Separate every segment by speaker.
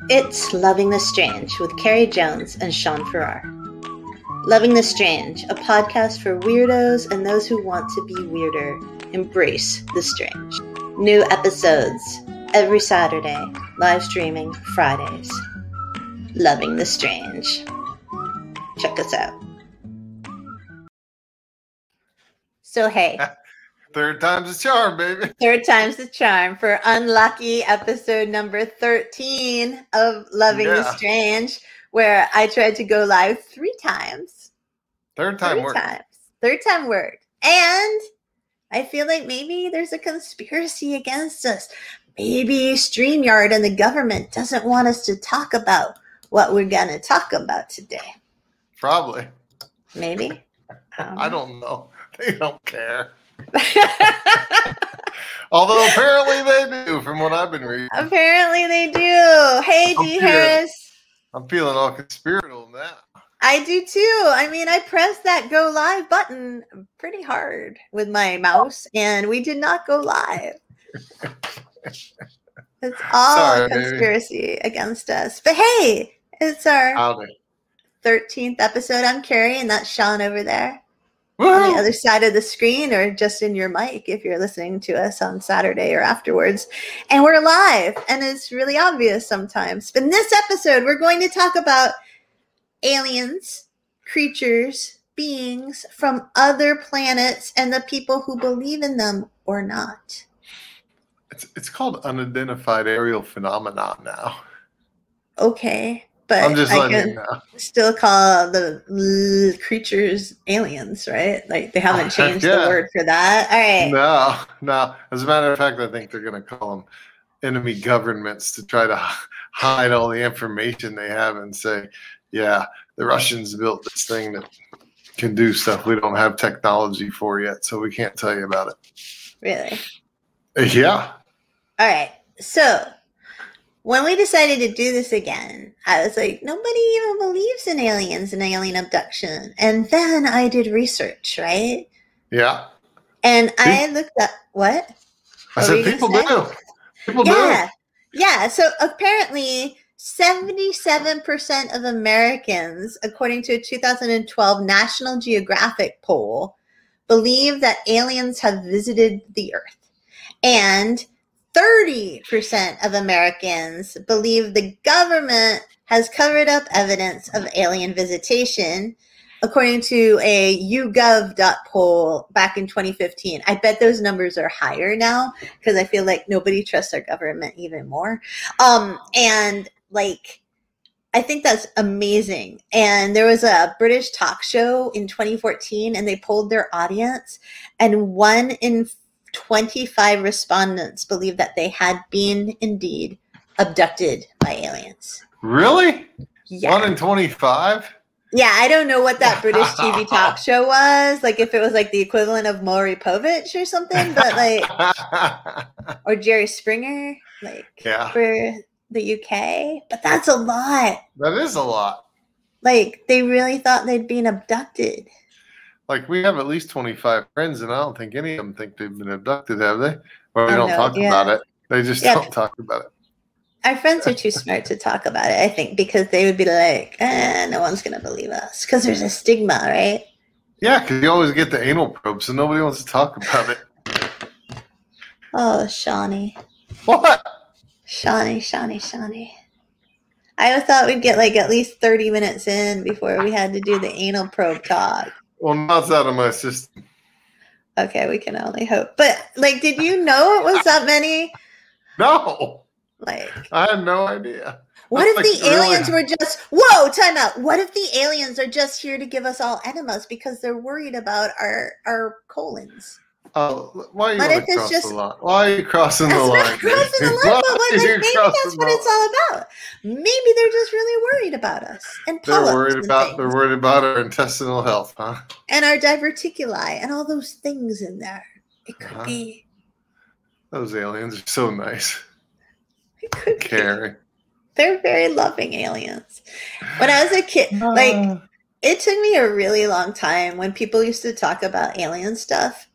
Speaker 1: It's Loving the Strange with Carrie Jones and Sean Farrar. Loving the Strange, a podcast for weirdos and those who want to be weirder. Embrace the strange. New episodes every Saturday, live streaming Fridays. Loving the Strange. Check us out. So hey.
Speaker 2: Third time's the charm, baby.
Speaker 1: Third time's the charm for unlucky episode number 13 of Loving the Strange, where I tried to go live 3 times.
Speaker 2: Third time worked.
Speaker 1: Third time worked. And I feel like maybe there's a conspiracy against us. Maybe StreamYard and the government doesn't want us to talk about what we're going to talk about today.
Speaker 2: Probably.
Speaker 1: Maybe.
Speaker 2: I don't know. They don't care. Although apparently they do, from what I've been reading.
Speaker 1: Apparently they do. Hey, D. Harris.
Speaker 2: I'm feeling all conspiratorial now.
Speaker 1: I do too. I mean, I pressed that go live button pretty hard with my mouse, and we did not go live. It's all a conspiracy against us. But hey, it's our 13th episode. I'm Carrie, and that's Sean over there. Woo! On the other side of the screen, or just in your mic if you're listening to us on Saturday or afterwards. And we're live, and it's really obvious sometimes. But in this episode, we're going to talk about aliens, creatures, beings from other planets, and the people who believe in them or not.
Speaker 2: It's called unidentified aerial phenomenon now.
Speaker 1: Okay. But
Speaker 2: I'm just letting you know.
Speaker 1: Still call the creatures aliens, right? Like they haven't changed the word for that. All
Speaker 2: right. No. As a matter of fact, I think they're going to call them enemy governments to try to hide all the information they have and say, yeah, the Russians built this thing that can do stuff we don't have technology for yet, so we can't tell you about it.
Speaker 1: Really?
Speaker 2: Yeah.
Speaker 1: All right. So when we decided to do this again, I was like, nobody even believes in aliens and alien abduction. And then I did research, right?
Speaker 2: Yeah.
Speaker 1: And I looked up, what?
Speaker 2: I said people do. People do.
Speaker 1: Yeah. So apparently 77% of Americans, according to a 2012 National Geographic poll, believe that aliens have visited the Earth. And 30% of Americans believe the government has covered up evidence of alien visitation, according to a YouGov poll back in 2015. I bet those numbers are higher now because I feel like nobody trusts our government even more. And like, I think that's amazing. And there was a British talk show in 2014, and they polled their audience, and 1 in 25 respondents believe that they had been indeed abducted by aliens.
Speaker 2: Really?
Speaker 1: Yeah.
Speaker 2: 1 in 25?
Speaker 1: Yeah, I don't know what that British TV talk show was. Like if it was like the equivalent of Maury Povich or something, but like, or Jerry Springer, like for the UK. But that's a lot.
Speaker 2: That is a lot.
Speaker 1: Like they really thought they'd been abducted.
Speaker 2: Like, we have at least 25 friends, and I don't think any of them think they've been abducted, have they? Or they don't talk about it. They just don't talk about it.
Speaker 1: Our friends are too smart to talk about it, I think, because they would be like, no one's going to believe us. Because there's a stigma, right?
Speaker 2: Yeah, because you always get the anal probe, so nobody wants to talk about it.
Speaker 1: Oh, Shawnee.
Speaker 2: What?
Speaker 1: Shawnee. I thought we'd get like at least 30 minutes in before we had to do the anal probe talk.
Speaker 2: Well, now it's out of my system.
Speaker 1: Okay, we can only hope. But, like, did you know it was that many?
Speaker 2: No.
Speaker 1: Like,
Speaker 2: I had no idea.
Speaker 1: What if the aliens were just, whoa, time out. What if the aliens are just here to give us all enemas because they're worried about our colons?
Speaker 2: Oh, why are you going to cross the line? Why are you crossing the line?
Speaker 1: Not crossing the line, but maybe that's what it's all about. Maybe they're just really worried about us. And
Speaker 2: they're worried about our intestinal health, huh?
Speaker 1: And our diverticuli and all those things in there. It could be.
Speaker 2: Those aliens are so nice.
Speaker 1: It could
Speaker 2: Carrie.
Speaker 1: Be. They're very loving aliens. When I was a kid, like, it took me a really long time when people used to talk about alien stuff.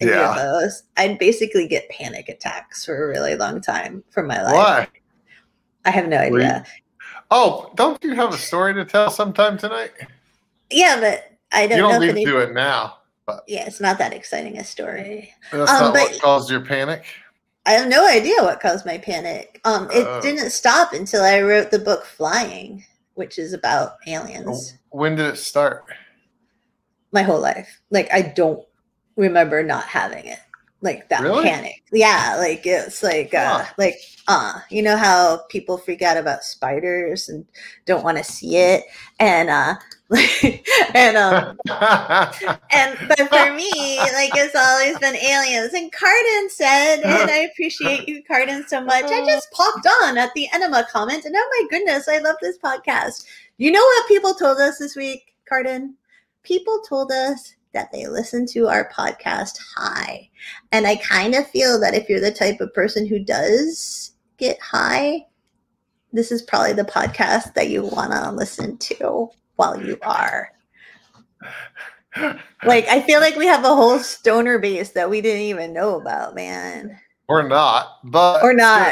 Speaker 1: UFOs, I'd basically get panic attacks for a really long time for my life.
Speaker 2: Why?
Speaker 1: I have no idea.
Speaker 2: Oh, don't you have a story to tell sometime tonight?
Speaker 1: Yeah, but I don't
Speaker 2: You
Speaker 1: know
Speaker 2: don't
Speaker 1: if
Speaker 2: need to do it now. But
Speaker 1: yeah, it's not that exciting a story.
Speaker 2: that's not
Speaker 1: But
Speaker 2: what caused your panic.
Speaker 1: I have no idea what caused my panic. It didn't stop until I wrote the book Flying, which is about aliens.
Speaker 2: When did it start?
Speaker 1: My whole life. Like, I don't remember not having it. Like that
Speaker 2: Really?
Speaker 1: panic. Yeah, like it's like you know how people freak out about spiders and don't want to see it, and but for me, like it's always been aliens. And Cardin said, and I appreciate you, Cardin, so much. I just popped on at the Enema comment, and oh my goodness, I love this podcast. You know what people told us this week, Cardin? People told us that they listen to our podcast high. And I kind of feel that if you're the type of person who does get high, this is probably the podcast that you want to listen to while you are. Like, I feel like we have a whole stoner base that we didn't even know about, man.
Speaker 2: Or not, but
Speaker 1: or not.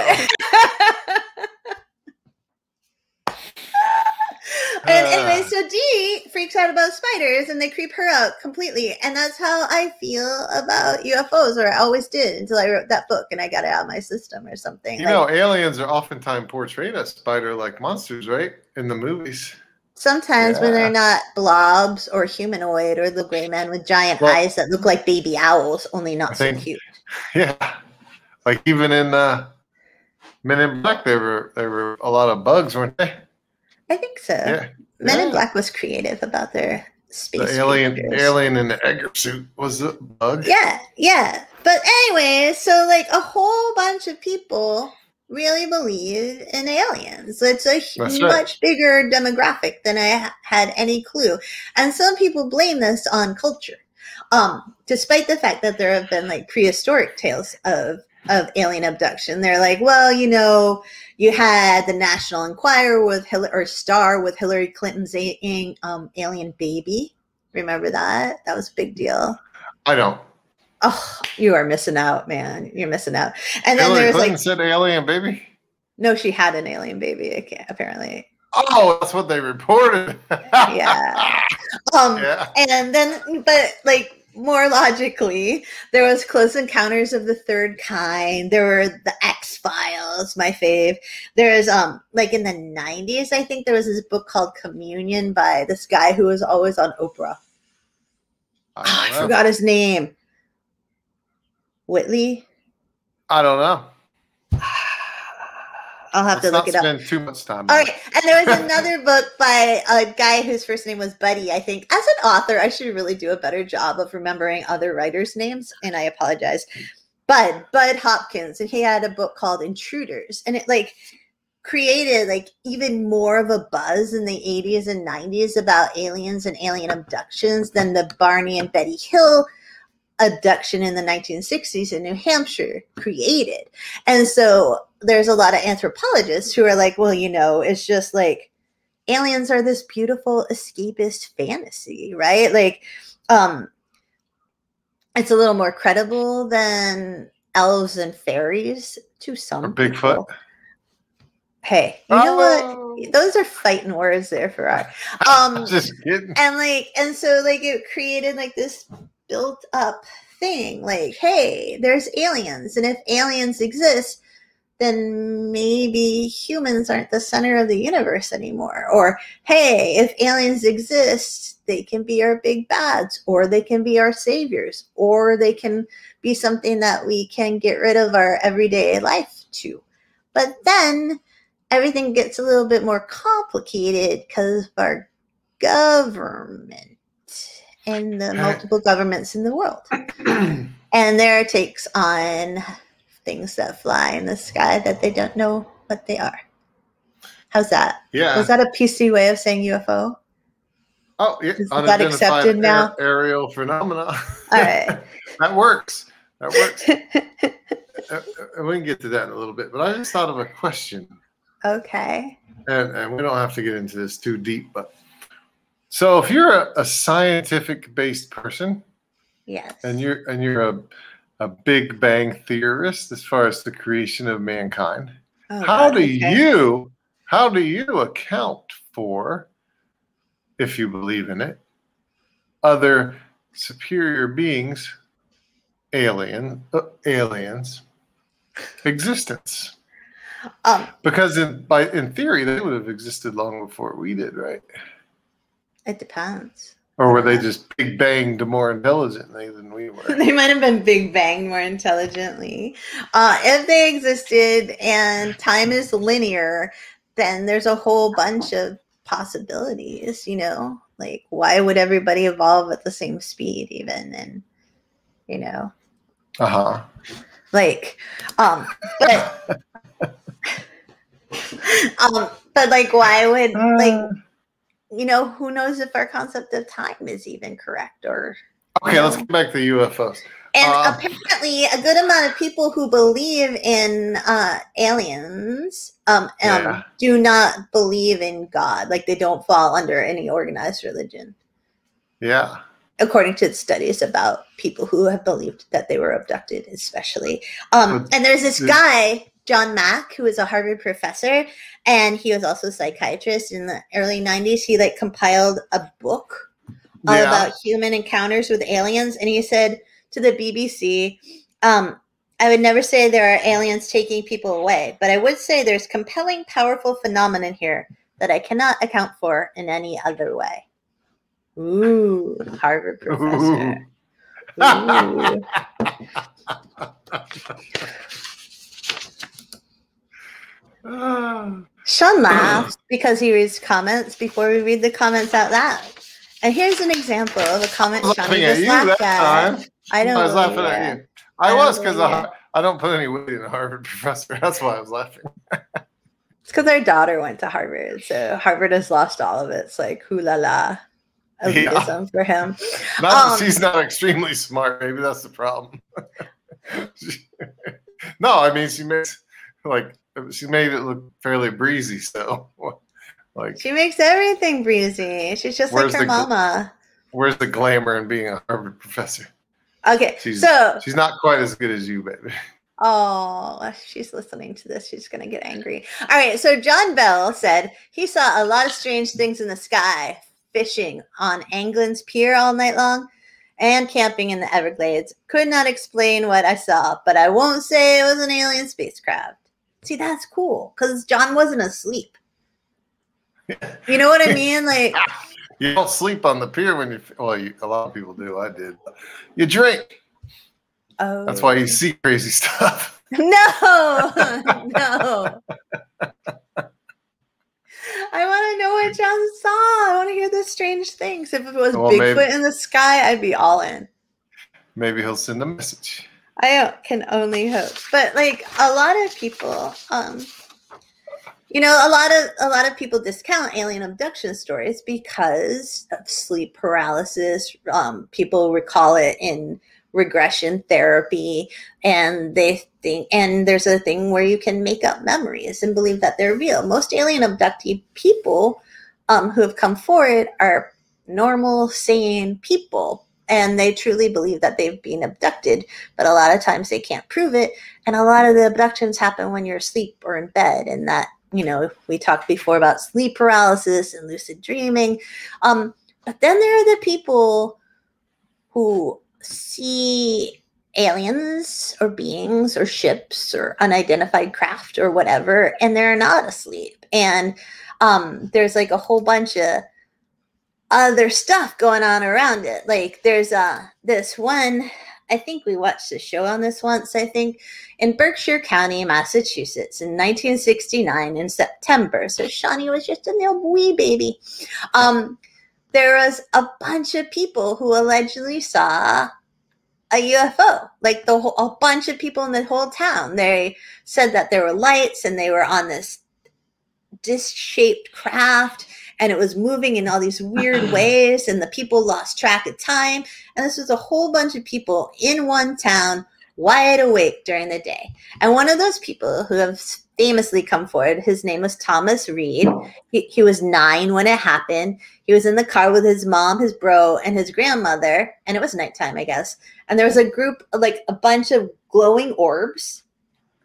Speaker 1: And anyway, so Dee freaks out about spiders and they creep her out completely. And that's how I feel about UFOs, or I always did until I wrote that book and I got it out of my system or something.
Speaker 2: You know, aliens are oftentimes portrayed as spider-like monsters, right? In the movies.
Speaker 1: Sometimes when they're not blobs or humanoid or the gray man with giant eyes that look like baby owls, only not so cute.
Speaker 2: Yeah. Like even in Men in Black, there were a lot of bugs, weren't they?
Speaker 1: I think so. Yeah. Men in Black was creative about their space.
Speaker 2: The alien in the Edgar suit was a bug.
Speaker 1: Yeah. But anyway, so like a whole bunch of people really believe in aliens. It's a much bigger demographic than I had any clue. And some people blame this on culture. Despite the fact that there have been like prehistoric tales of alien abduction. They're like, well, you know, you had the National Enquirer with Star with Hillary Clinton's alien baby. Remember that? That was a big deal.
Speaker 2: I don't.
Speaker 1: Oh, you are missing out, man. You're missing out. And then
Speaker 2: Hillary Clinton said alien baby?
Speaker 1: No, she had an alien baby, apparently.
Speaker 2: Oh, that's what they reported.
Speaker 1: Yeah. And then, but like, more logically, there was Close Encounters of the Third Kind. There were the X-Files, my fave. There's like in the 90s, I think there was this book called Communion by this guy who was always on Oprah. I forgot his name. Whitley?
Speaker 2: I don't know.
Speaker 1: I'll have to look it up.
Speaker 2: Spend too much time.
Speaker 1: All right, and there was another book by a guy whose first name was Buddy. I think as an author, I should really do a better job of remembering other writers' names, and I apologize. Bud Hopkins, and he had a book called Intruders, and it like created like even more of a buzz in the 80s and 90s about aliens and alien abductions than the Barney and Betty Hill abduction in the 1960s in New Hampshire created. And so there's a lot of anthropologists who are like, well, you know, it's just like aliens are this beautiful escapist fantasy, right? Like, it's a little more credible than elves and fairies to some
Speaker 2: or Bigfoot.
Speaker 1: People. Hey, you know what? Those are fighting words there for our
Speaker 2: just kidding.
Speaker 1: And so like it created like this built up thing, like, hey, there's aliens, and if aliens exist, then maybe humans aren't the center of the universe anymore. Or, hey, if aliens exist, they can be our big bads, or they can be our saviors, or they can be something that we can get rid of our everyday life to. But then everything gets a little bit more complicated because of our government and the multiple governments in the world. And their takes on things that fly in the sky that they don't know what they are. How's that?
Speaker 2: Yeah.
Speaker 1: Was that a PC way of saying UFO?
Speaker 2: Oh, yeah.
Speaker 1: Is that accepted now?
Speaker 2: Aerial phenomena.
Speaker 1: All right.
Speaker 2: That works. We can get to that in a little bit, but I just thought of a question.
Speaker 1: Okay.
Speaker 2: And we don't have to get into this too deep, but so if you're a scientific-based person,
Speaker 1: yes,
Speaker 2: and you're a Big Bang theorist as far as the creation of mankind,
Speaker 1: Oh,
Speaker 2: How
Speaker 1: God,
Speaker 2: do
Speaker 1: okay.
Speaker 2: you account for, if you believe in it, other superior beings, aliens existence? Because in theory, they would have existed long before we did, right?
Speaker 1: It depends.
Speaker 2: Or
Speaker 1: I
Speaker 2: were
Speaker 1: don't
Speaker 2: they
Speaker 1: know.
Speaker 2: just big banged more intelligently than we were?
Speaker 1: They might have been big banged more intelligently. If they existed and time is linear, then there's a whole bunch of possibilities, like why would everybody evolve at the same speed even? And, you know,
Speaker 2: Uh-huh.
Speaker 1: like, but, but like, why would, like, who knows if our concept of time is even correct or,
Speaker 2: Okay, let's get back to UFOs.
Speaker 1: And apparently, a good amount of people who believe in aliens
Speaker 2: Yeah.
Speaker 1: do not believe in God. Like, they don't fall under any organized religion,
Speaker 2: Yeah.
Speaker 1: according to studies about people who have believed that they were abducted, especially. And there's this guy, John Mack, who is a Harvard professor, and he was also a psychiatrist in the early 90s. He compiled a book all about human encounters with aliens, and he said to the BBC, I would never say there are aliens taking people away, but I would say there's compelling, powerful phenomenon here that I cannot account for in any other way. Ooh, Harvard professor. Ooh. Sean laughs because he reads comments before we read the comments out loud. And here's an example of a comment Sean just laughed at. I was laughing at you.
Speaker 2: I was, because I don't put any weight in a Harvard professor. That's why I was laughing.
Speaker 1: It's because our daughter went to Harvard, so Harvard has lost all of its hoo la la elitism for him.
Speaker 2: She's not extremely smart. Maybe that's the problem. No, I mean, she made it look fairly breezy. So,
Speaker 1: she makes everything breezy. She's just like her mama.
Speaker 2: Where's the glamour in being a Harvard professor?
Speaker 1: Okay,
Speaker 2: she's not quite as good as you, baby.
Speaker 1: Oh, she's listening to this. She's going to get angry. All right, so John Bell said he saw a lot of strange things in the sky, fishing on Anglin's Pier all night long, and camping in the Everglades. Could not explain what I saw, but I won't say it was an alien spacecraft. See, that's cool, because John wasn't asleep. You know what I mean? Like,
Speaker 2: you don't sleep on the pier when a lot of people do. I did. You drink.
Speaker 1: Oh.
Speaker 2: That's why you see crazy stuff.
Speaker 1: No. I want to know what John saw. I want to hear the strange things. If it was Bigfoot in the sky, I'd be all in.
Speaker 2: Maybe he'll send a message.
Speaker 1: I can only hope. But a lot of people, a lot of people discount alien abduction stories because of sleep paralysis. People recall it in regression therapy, and they think, and there's a thing where you can make up memories and believe that they're real. Most alien abductee people who have come forward are normal, sane people, and they truly believe that they've been abducted, but a lot of times they can't prove it, and a lot of the abductions happen when you're asleep or in bed, and that, we talked before about sleep paralysis and lucid dreaming, but then there are the people who see aliens or beings or ships or unidentified craft or whatever, and they're not asleep. And there's a whole bunch of other stuff going on around it. There's this one, I think we watched a show on this once, I think, in Berkshire County, Massachusetts in 1969 in September. So Shawnee was just a little wee baby. There was a bunch of people who allegedly saw a UFO, a bunch of people in the whole town. They said that there were lights and they were on this disc-shaped craft and it was moving in all these weird ways, and the people lost track of time. And this was a whole bunch of people in one town, wide awake during the day. And one of those people who have famously come forward, his name was Thomas Reed. He was 9 when it happened. He was in the car with his mom, his bro, and his grandmother, and it was nighttime, I guess. And there was a group, a bunch of glowing orbs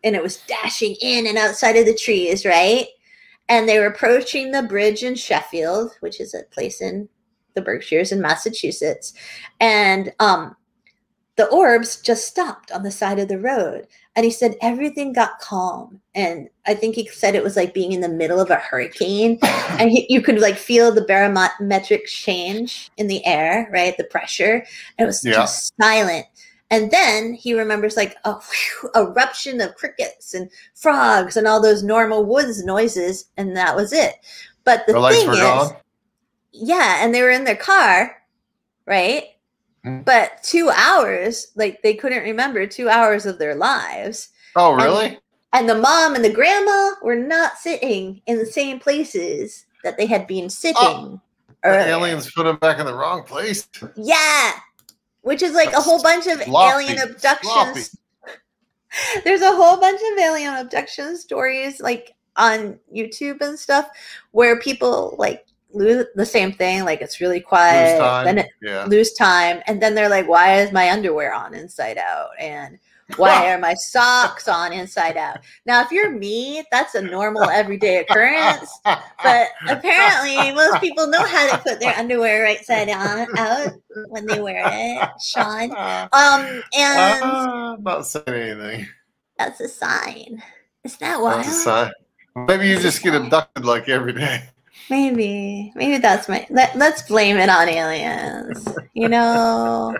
Speaker 1: and it was dashing in and outside of the trees, right? And they were approaching the bridge in Sheffield, which is a place in the Berkshires in Massachusetts. And the orbs just stopped on the side of the road. And he said everything got calm. And I think he said it was like being in the middle of a hurricane. And you could like feel the barometric change in the air, right? The pressure. And it was just silent. And then he remembers like a eruption of crickets and frogs and all those normal woods noises. And that was it. But the thing is, gone? Yeah, and they were in their car, right? But 2 hours, like they couldn't remember 2 hours of their lives.
Speaker 2: Oh, really?
Speaker 1: And the mom and the grandma were not sitting in the same places that they had been sitting.
Speaker 2: The aliens put them back in the wrong place.
Speaker 1: Yeah, which is like a whole bunch of alien abductions. There's a whole bunch of alien abduction stories like on YouTube and stuff where people like lose the same thing, like it's really quiet, then lose time, and then they're like, why is my underwear on inside out, and why are my socks on inside out? Now if you're me, that's a normal everyday occurrence, but apparently most people know how to put their underwear right side on out when they wear it, Sean. And
Speaker 2: I'm not saying anything.
Speaker 1: That's a sign. Is that wild?
Speaker 2: That's a sign. Maybe you just get abducted like every day.
Speaker 1: Maybe that's let's blame it on aliens, you know.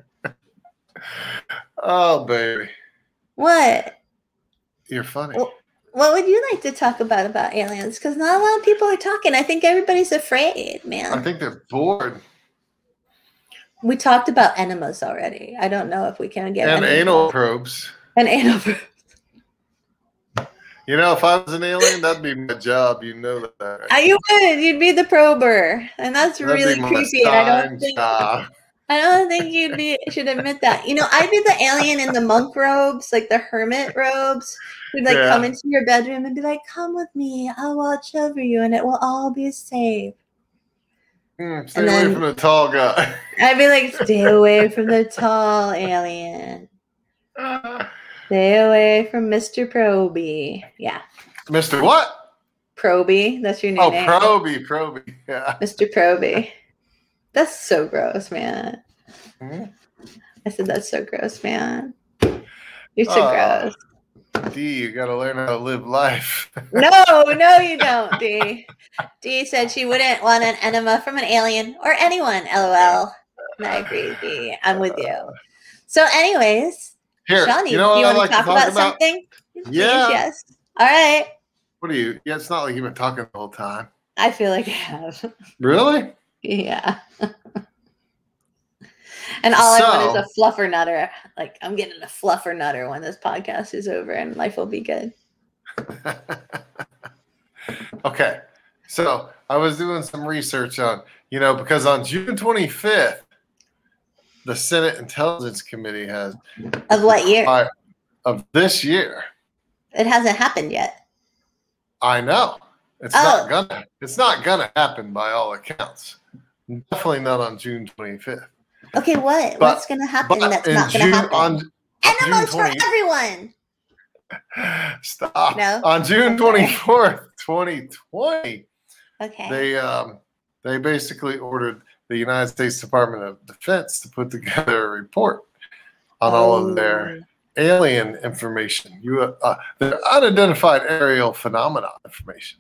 Speaker 2: Oh, baby.
Speaker 1: What?
Speaker 2: You're funny.
Speaker 1: What would you like to talk about aliens? Because not a lot of people are talking. I think everybody's afraid, man.
Speaker 2: I think they're bored.
Speaker 1: We talked about enemas already. I don't know if we can get
Speaker 2: anal probes.
Speaker 1: And anal probes.
Speaker 2: You know, if I was an alien, that'd be my job. You know that. Right?
Speaker 1: You would. You'd be the prober, and that's really creepy. And I don't think you should admit that. You know, I'd be the alien in the monk robes, like the hermit robes, who'd like come into your bedroom and be like, "Come with me. I'll watch over you, and it will all be safe."
Speaker 2: Stay away from the tall guy.
Speaker 1: I'd be like, "Stay away from the tall alien." Stay away from Mr. Proby. Yeah.
Speaker 2: Mr. What?
Speaker 1: Proby. That's your new name.
Speaker 2: Oh, Proby. Yeah.
Speaker 1: Mr. Proby. That's so gross, man.
Speaker 2: Mm-hmm.
Speaker 1: I said that's so gross, man. You're so gross.
Speaker 2: D, you got to learn how to live life.
Speaker 1: No, you don't, D. D said she wouldn't want an enema from an alien or anyone, LOL. And I agree, D. I'm with you. So anyways...
Speaker 2: Here,
Speaker 1: Shawnee,
Speaker 2: you know what
Speaker 1: do you want
Speaker 2: like
Speaker 1: to talk about something?
Speaker 2: Yeah.
Speaker 1: Yes. All right.
Speaker 2: What are you? Yeah, it's not like you've been talking the whole time.
Speaker 1: I feel like I have.
Speaker 2: Really?
Speaker 1: Yeah. And all I want is a fluffer nutter. Like, I'm getting a fluffer nutter when this podcast is over and life will be good.
Speaker 2: Okay. So I was doing some research on, because on June 25th, the Senate Intelligence Committee has...
Speaker 1: Of what year?
Speaker 2: Of this year.
Speaker 1: It hasn't happened yet.
Speaker 2: I know. It's not gonna happen by all accounts. Definitely not on June 25th.
Speaker 1: Okay, what's gonna happen that's not gonna happen? Enemas for everyone!
Speaker 2: Stop.
Speaker 1: No?
Speaker 2: On June 24th, 2020,
Speaker 1: okay.
Speaker 2: They basically ordered the United States Department of Defense to put together a report on all of their alien information, their unidentified aerial phenomena information.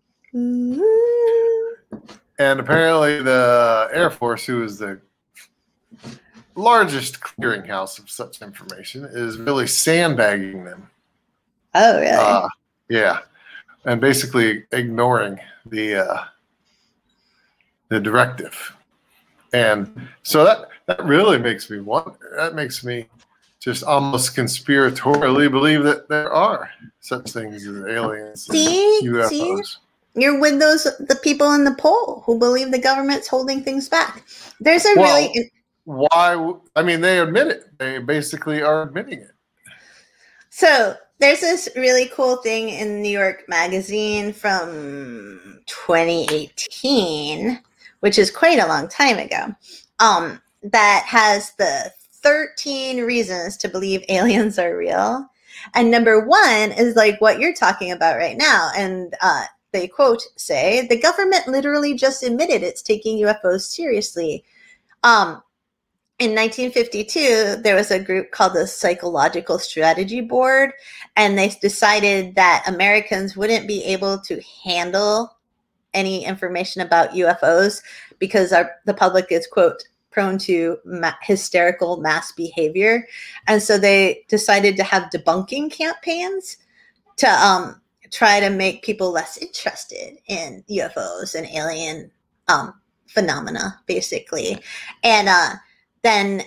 Speaker 1: Mm-hmm.
Speaker 2: And apparently the Air Force, who is the largest clearinghouse of such information, is really sandbagging them.
Speaker 1: Oh, really?
Speaker 2: Yeah. And basically ignoring the directive. And so that really makes me wonder. That makes me just almost conspiratorially believe that there are such things as aliens and UFOs.
Speaker 1: See? You're with the people in the poll who believe the government's holding things back. There's
Speaker 2: why? I mean, they admit it. They basically are admitting it.
Speaker 1: So there's this really cool thing in New York Magazine from 2018, which is quite a long time ago, that has the 13 reasons to believe aliens are real. And number one is like what you're talking about right now. And they quote say, the government literally just admitted it's taking UFOs seriously. In 1952, there was a group called the Psychological Strategy Board, and they decided that Americans wouldn't be able to handle any information about UFOs because the public is, quote, prone to hysterical mass behavior. And so they decided to have debunking campaigns to try to make people less interested in UFOs and alien phenomena, basically. And then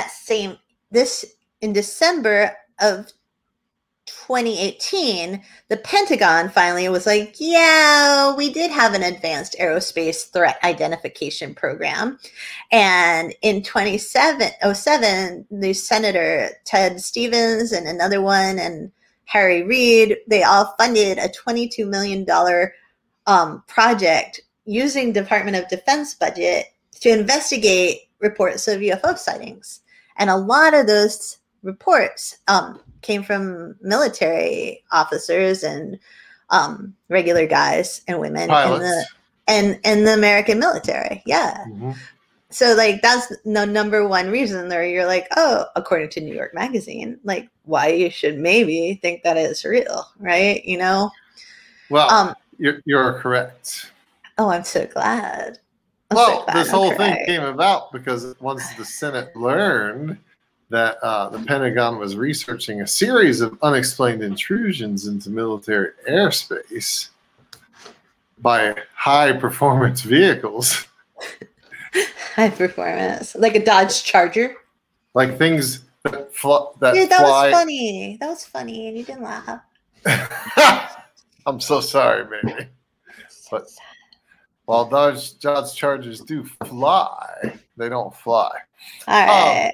Speaker 1: in December of 2018, the Pentagon finally was like, yeah, we did have an advanced aerospace threat identification program. And in 2007, the Senator Ted Stevens and another one and Harry Reid, they all funded a $22 million project using Department of Defense budget to investigate reports of UFO sightings. And a lot of those reports came from military officers and regular guys and women in the American military. Yeah. Mm-hmm. So like that's the number one reason there you're like, oh, according to New York Magazine, like why you should maybe think that it's real, right? You know?
Speaker 2: Well, you're correct.
Speaker 1: Oh, I'm so glad.
Speaker 2: This whole thing came about because once the Senate learned that the Pentagon was researching a series of unexplained intrusions into military airspace by high-performance vehicles.
Speaker 1: High performance. Like a Dodge Charger?
Speaker 2: Like things that
Speaker 1: Dude, that
Speaker 2: fly.
Speaker 1: Was funny. That was funny, and you didn't laugh.
Speaker 2: I'm so sorry, baby. But while Dodge Chargers do fly, they don't fly.
Speaker 1: All right.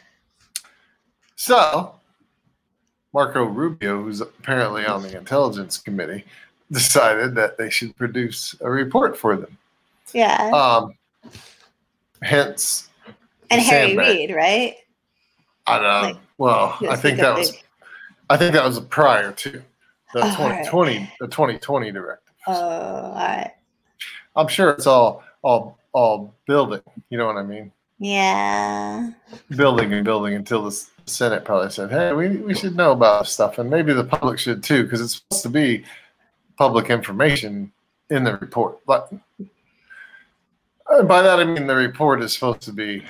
Speaker 2: So, Marco Rubio, who's apparently on the Intelligence Committee, decided that they should produce a report for them.
Speaker 1: Yeah.
Speaker 2: Hence.
Speaker 1: And Harry Reid, right?
Speaker 2: I don't know. Like, well, I think that was prior to the 2020, right. The 2020 directive.
Speaker 1: Oh, all right.
Speaker 2: I'm sure it's all building. You know what I mean?
Speaker 1: Yeah.
Speaker 2: Building until the Senate probably said, hey, we should know about this stuff. And maybe the public should too, because it's supposed to be public information in the report. But by that, I mean the report is supposed to be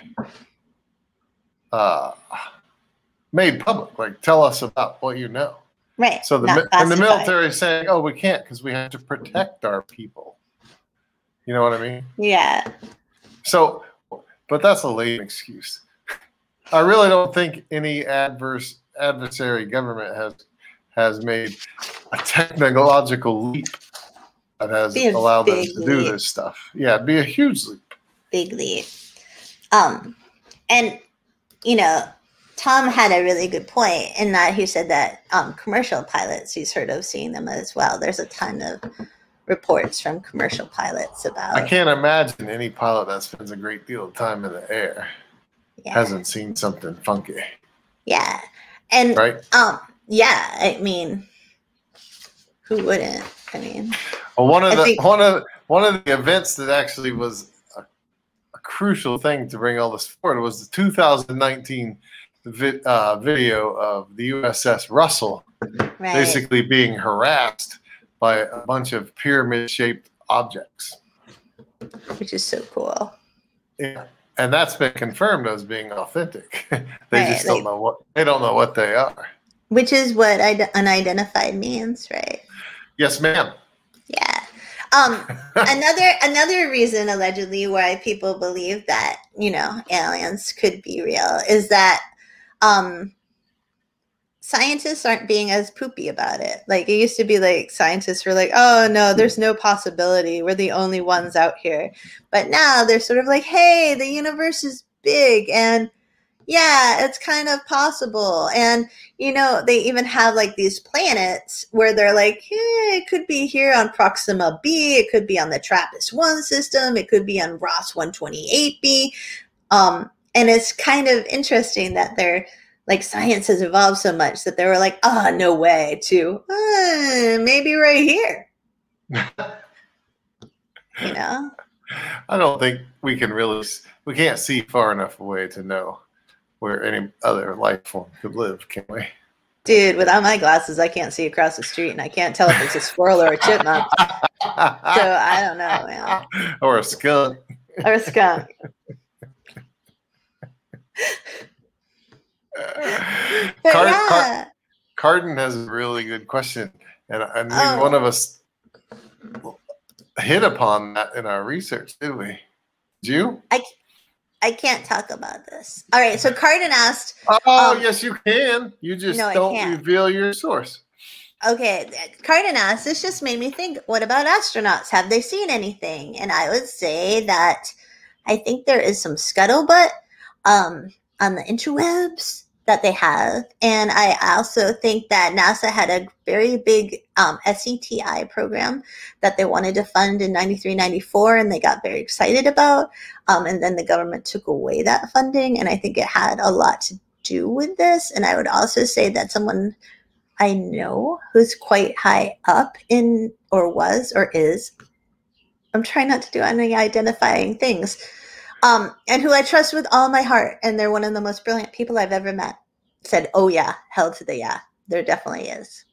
Speaker 2: made public. Like, tell us about what you know.
Speaker 1: Right.
Speaker 2: So the military is saying, oh, we can't because we have to protect our people. You know what I mean?
Speaker 1: Yeah.
Speaker 2: So, but that's a lame excuse. I really don't think any adversary government has made a technological leap that has allowed them to do this stuff. Yeah, it'd be a huge leap.
Speaker 1: Big leap. And you know, Tom had a really good point in that he said that commercial pilots, he's heard of seeing them as well. There's a ton of reports from commercial pilots about.
Speaker 2: I can't imagine any pilot that spends a great deal of time in the air hasn't seen something funky.
Speaker 1: Yeah. And
Speaker 2: right?
Speaker 1: Yeah, I mean, who wouldn't? I mean,
Speaker 2: well, one of the events that actually was a crucial thing to bring all this forward was the 2019 video of the USS Russell basically being harassed by a bunch of pyramid-shaped objects,
Speaker 1: which is so cool.
Speaker 2: Yeah, and that's been confirmed as being authentic. They just don't know what they are.
Speaker 1: Which is what unidentified means, right?
Speaker 2: Yes, ma'am.
Speaker 1: Yeah. Another reason allegedly why people believe that, you know, aliens could be real is that scientists aren't being as poopy about it. Like, it used to be like scientists were like, oh no, there's no possibility. We're the only ones out here. But now they're sort of like, hey, the universe is big and yeah, it's kind of possible. And, you know, they even have like these planets where they're like, hey, it could be here on Proxima B. It could be on the TRAPPIST-1 system. It could be on Ross 128b. And it's kind of interesting that they're like science has evolved so much that they were like, oh, no way, to maybe right here. You know?
Speaker 2: I don't think we can't see far enough away to know where any other life form could live, can we?
Speaker 1: Dude, without my glasses, I can't see across the street, and I can't tell if it's a squirrel or a chipmunk. So I don't know, man.
Speaker 2: Or a skunk.
Speaker 1: Or a skunk.
Speaker 2: Cardin has a really good question, and neither one of us hit upon that in our research, did we? Did you?
Speaker 1: I can't talk about this. All right, so Cardin asked.
Speaker 2: Yes, you can. You just don't reveal your source.
Speaker 1: Okay, Cardin asked, this just made me think, what about astronauts? Have they seen anything? And I would say that I think there is some scuttlebutt on the interwebs that they have. And I also think that NASA had a very big SETI program that they wanted to fund in 93, 94, and they got very excited about. And then the government took away that funding, and I think it had a lot to do with this. And I would also say that someone I know who's quite high up in, or was, or is, I'm trying not to do any identifying things, and who I trust with all my heart, and they're one of the most brilliant people I've ever met, said, oh yeah, hell to the yeah, there definitely is.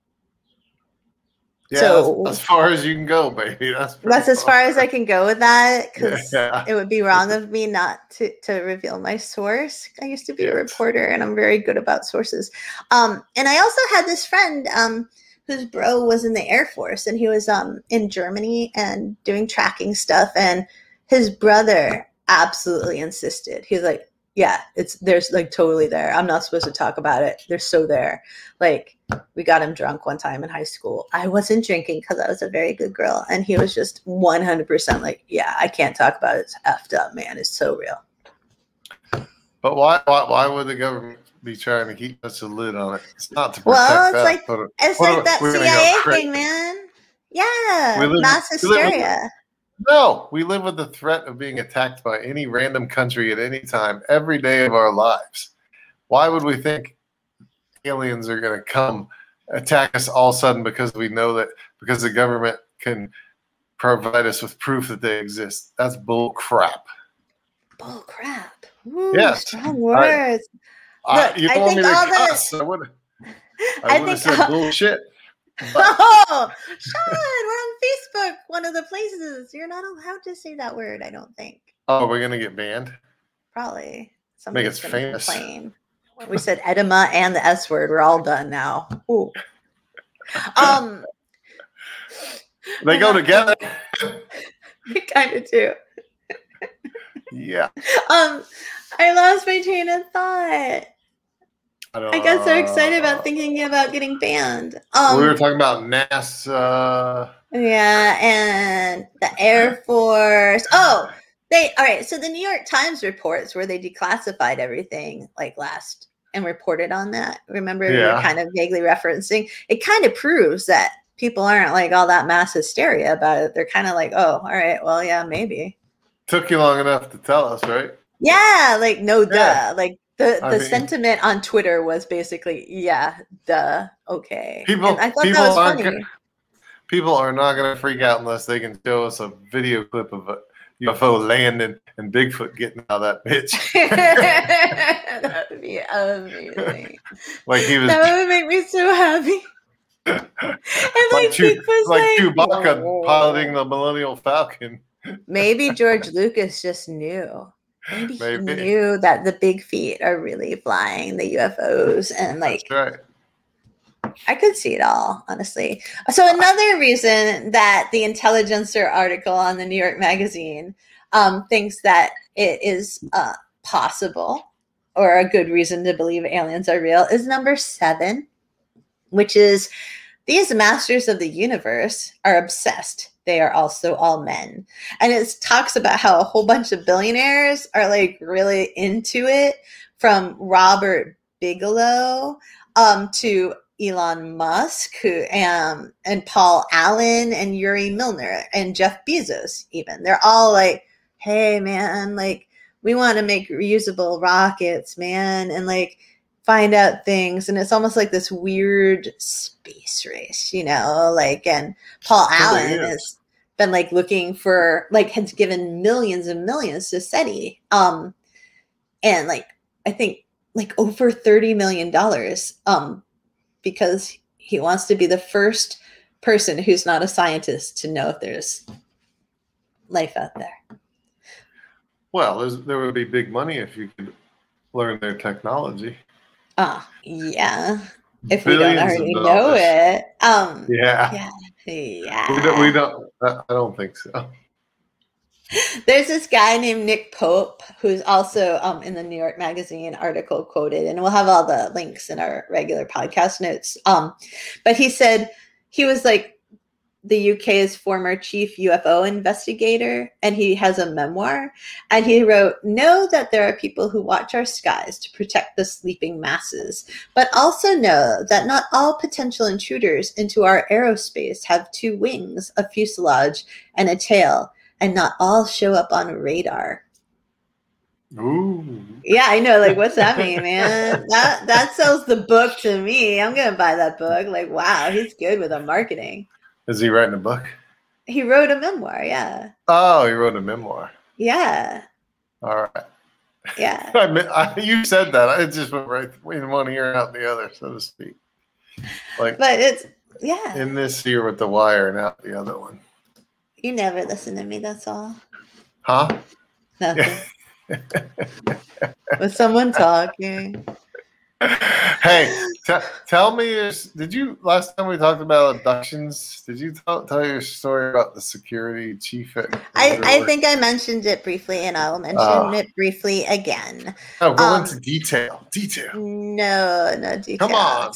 Speaker 2: Yeah, so, as far as you can go, baby. That's
Speaker 1: as far as I can go with that, because it would be wrong of me not to reveal my source. I used to be a reporter, and I'm very good about sources. And I also had this friend whose bro was in the Air Force, and he was in Germany and doing tracking stuff, and his brother absolutely insisted. He was like, yeah, there's like totally there. I'm not supposed to talk about it. They're so there. Like, we got him drunk one time in high school. I wasn't drinking because I was a very good girl. And he was just 100% like, yeah, I can't talk about it. It's effed up, man. It's so real.
Speaker 2: But why would the government be trying to keep such a lid on it? It's not to protect
Speaker 1: like that CIA thing, man. Yeah, mass hysteria.
Speaker 2: No, we live with the threat of being attacked by any random country at any time, every day of our lives. Why would we think aliens are going to come attack us all of a sudden because we know that because the government can provide us with proof that they exist? That's bull crap.
Speaker 1: Bull crap. Ooh,
Speaker 2: yes.
Speaker 1: Strong words.
Speaker 2: You don't want me to cuss. I would have said bullshit.
Speaker 1: Oh, Sean, we're on Facebook, one of the places. You're not allowed to say that word, I don't think.
Speaker 2: Oh, we're going to get banned?
Speaker 1: Probably.
Speaker 2: Make us famous.
Speaker 1: Complain. We said edema and the S word. We're all done now. Ooh.
Speaker 2: They go together.
Speaker 1: They kind of do.
Speaker 2: Yeah.
Speaker 1: I lost my train of thought. I got so excited about thinking about getting banned.
Speaker 2: We were talking about NASA.
Speaker 1: Yeah, and the Air Force. Oh, all right. So the New York Times reports where they declassified everything like last and reported on that. Remember, we were kind of vaguely referencing. It kind of proves that people aren't like all that mass hysteria about it. They're kind of like, oh, all right, well, yeah, maybe.
Speaker 2: Took you long enough to tell us, right?
Speaker 1: Yeah, like no duh. Like the sentiment on Twitter was basically, yeah, duh, okay.
Speaker 2: People are not going to freak out unless they can show us a video clip of a UFO landing and Bigfoot getting out of that bitch.
Speaker 1: That would be amazing. That would make me so happy. And
Speaker 2: like Chewbacca piloting the Millennium Falcon.
Speaker 1: Maybe George Lucas just knew. Maybe he knew that the big feet are really flying the UFOs, and like,
Speaker 2: that's right.
Speaker 1: I could see it all, honestly. So another reason that the Intelligencer article on the New York Magazine thinks that it is possible or a good reason to believe aliens are real is number 7, which is these masters of the universe are obsessed. They are also all men. And it talks about how a whole bunch of billionaires are like really into it, from Robert Bigelow to Elon Musk and Paul Allen and Yuri Milner and Jeff Bezos even. They're all like, hey, man, like we want to make reusable rockets, man. And like find out things, and it's almost like this weird space race, like, and Paul Allen has been like looking for, like, has given millions and millions to SETI, and like I think like over $30 million, because he wants to be the first person who's not a scientist to know if there's life out there.
Speaker 2: Well, there would be big money if you could learn their technology.
Speaker 1: Yeah. If we don't already know it.
Speaker 2: Yeah. We don't. I don't think so.
Speaker 1: There's this guy named Nick Pope who's also in the New York Magazine article quoted, and we'll have all the links in our regular podcast notes. But he said he was like the UK's former chief UFO investigator, and he has a memoir, and he wrote, "Know that there are people who watch our skies to protect the sleeping masses, but also know that not all potential intruders into our aerospace have two wings, a fuselage, and a tail, and not all show up on radar."
Speaker 2: Ooh.
Speaker 1: Yeah, I know. Like, what's that mean, man? That sells the book to me. I'm gonna buy that book. Like, wow, he's good with the marketing.
Speaker 2: Is he writing a book?
Speaker 1: He wrote a memoir, yeah.
Speaker 2: Oh, he wrote a memoir.
Speaker 1: Yeah.
Speaker 2: All right.
Speaker 1: Yeah.
Speaker 2: You said that. It just went right in one ear and out the other, so to speak. Like,
Speaker 1: but it's, yeah.
Speaker 2: In this ear with the wire and out the other one.
Speaker 1: You never listen to me, that's all.
Speaker 2: Huh?
Speaker 1: Nothing. With someone talking.
Speaker 2: Hey, tell me, last time we talked about abductions, did you tell your story about the security chief?
Speaker 1: I think I mentioned it briefly, and I'll mention it briefly again.
Speaker 2: Oh, go into detail.
Speaker 1: No detail.
Speaker 2: Come on.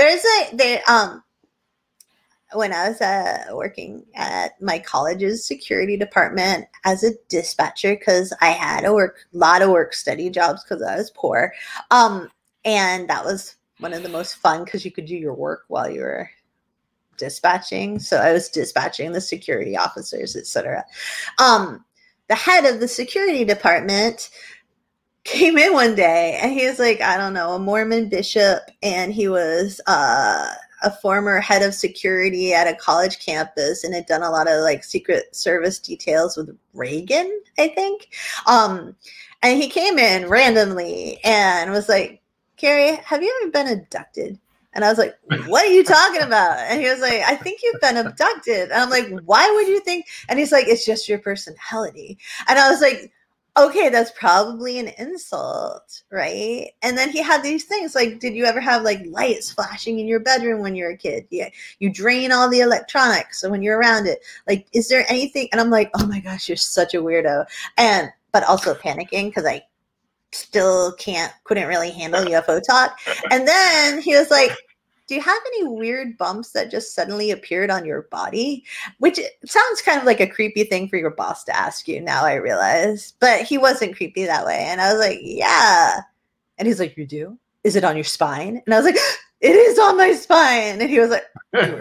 Speaker 1: When I was working at my college's security department as a dispatcher, because I had a lot of work study jobs because I was poor. And that was one of the most fun because you could do your work while you were dispatching. So I was dispatching the security officers, etc. The head of the security department came in one day, and he was like, I don't know, a Mormon bishop, and he was a former head of security at a college campus and had done a lot of like Secret Service details with Reagan, I think. And he came in randomly and was like, "Carrie, have you ever been abducted?" And I was like, "What are you talking about?" And he was like, "I think you've been abducted." And I'm like, "Why would you think?" And he's like, "It's just your personality." And I was like, okay, that's probably an insult, right? And then he had these things like, did you ever have like lights flashing in your bedroom when you were a kid? Yeah, you drain all the electronics so when you're around it. Like, is there anything? And I'm like, oh my gosh, you're such a weirdo. But also panicking because I still couldn't really handle UFO talk. And then he was like, do you have any weird bumps that just suddenly appeared on your body? Which sounds kind of like a creepy thing for your boss to ask you, now I realize. But he wasn't creepy that way. And I was like, yeah. And he's like, you do? Is it on your spine? And I was like, it is on my spine. And he was like, you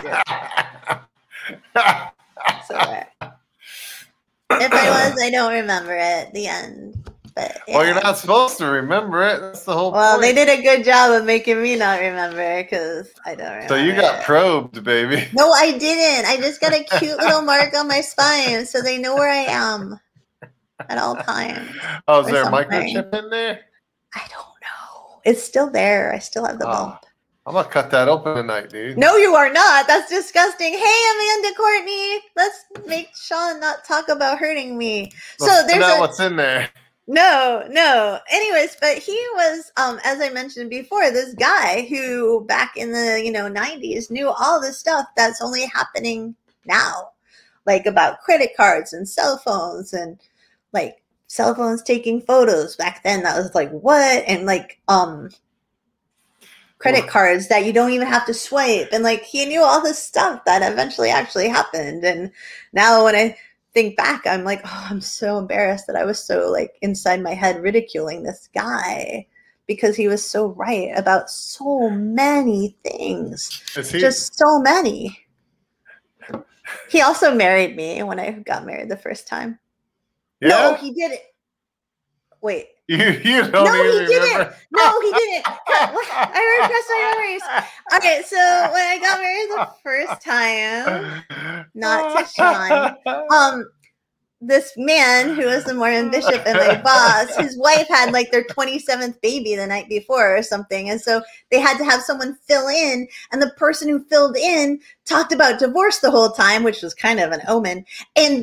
Speaker 1: so if I was, I don't remember it. The end. But,
Speaker 2: yeah. Well, you're not supposed to remember it. That's the whole point.
Speaker 1: Well, they did a good job of making me not remember because I don't remember.
Speaker 2: So you got probed, baby.
Speaker 1: No, I didn't. I just got a cute little mark on my spine so they know where I am at all times.
Speaker 2: Oh, is there a microchip in there?
Speaker 1: I don't know. It's still there. I still have the bump.
Speaker 2: I'm going to cut that open tonight, dude.
Speaker 1: No, you are not. That's disgusting. Hey, Amanda Courtney. Let's make Sean not talk about hurting me.
Speaker 2: What's in there.
Speaker 1: No. Anyways, but he was, as I mentioned before, this guy who back in the 90s knew all this stuff that's only happening now, like about credit cards and cell phones and like cell phones taking photos. Back then, that was like what? And like credit cards that you don't even have to swipe, and like he knew all this stuff that eventually actually happened. And now when I think back, I'm like, oh, I'm so embarrassed that I was so like inside my head ridiculing this guy because he was so right about so many things. Just so many. He also married me when I got married the first time. Yeah. No, he did it. Wait,
Speaker 2: You don't
Speaker 1: No,
Speaker 2: even
Speaker 1: he didn't.
Speaker 2: remember?
Speaker 1: No, he didn't. I repressed my memories. Okay, so when I got married the first time, not to Sean, this man who was the Mormon bishop and my boss, his wife had like their 27th baby the night before or something. And so they had to have someone fill in. And the person who filled in talked about divorce the whole time, which was kind of an omen. And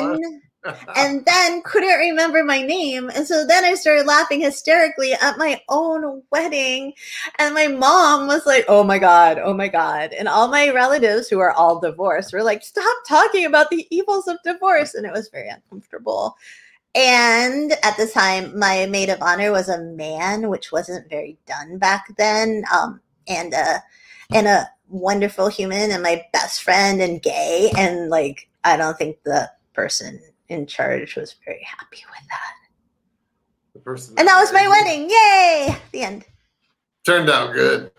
Speaker 1: then couldn't remember my name. And so then I started laughing hysterically at my own wedding. And my mom was like, oh my God. And all my relatives who are all divorced were like, stop talking about the evils of divorce. And it was very uncomfortable. And at the time, my maid of honor was a man, which wasn't very done back then. And a wonderful human and my best friend and gay. And like, I don't think the person in charge was very happy with that. And that was my wedding. Yay! The end.
Speaker 2: Turned out good.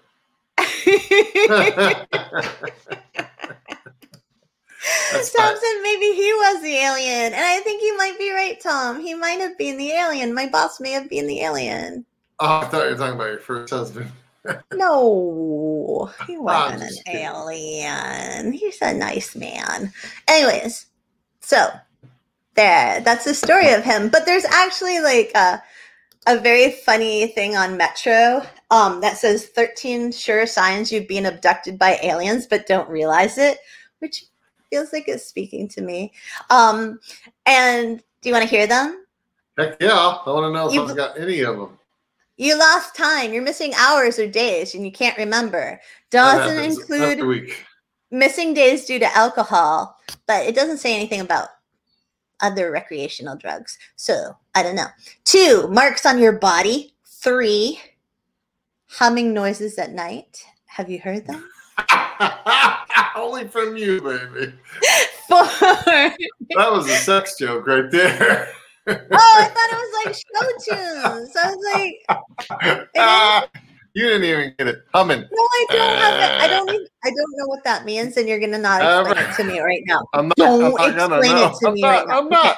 Speaker 1: Tom said maybe he was the alien. And I think you might be right, Tom. He might have been the alien. My boss may have been the alien.
Speaker 2: Oh, I thought you were talking about your first husband.
Speaker 1: No, he wasn't an alien. He's a nice man. Anyways, so that's the story of him. But there's actually like a very funny thing on Metro that says 13 sure signs you've been abducted by aliens but don't realize it, which feels like it's speaking to me. And do you want to hear them?
Speaker 2: Heck yeah. I want to know if I've got any of them.
Speaker 1: You lost time. You're missing hours or days and you can't remember. Doesn't include missing days due to alcohol, but it doesn't say anything about other recreational drugs. So I don't know. 2, marks on your body. 3, humming noises at night. Have you heard them?
Speaker 2: Only from you, baby.
Speaker 1: 4.
Speaker 2: That was a sex joke right there.
Speaker 1: Oh, I thought it was like show tunes. I was like,
Speaker 2: you didn't even get it. Humming.
Speaker 1: No, I don't have it. I don't know what that means, and you're gonna not explain it to me right now. Don't explain it to me right now.
Speaker 2: I'm not.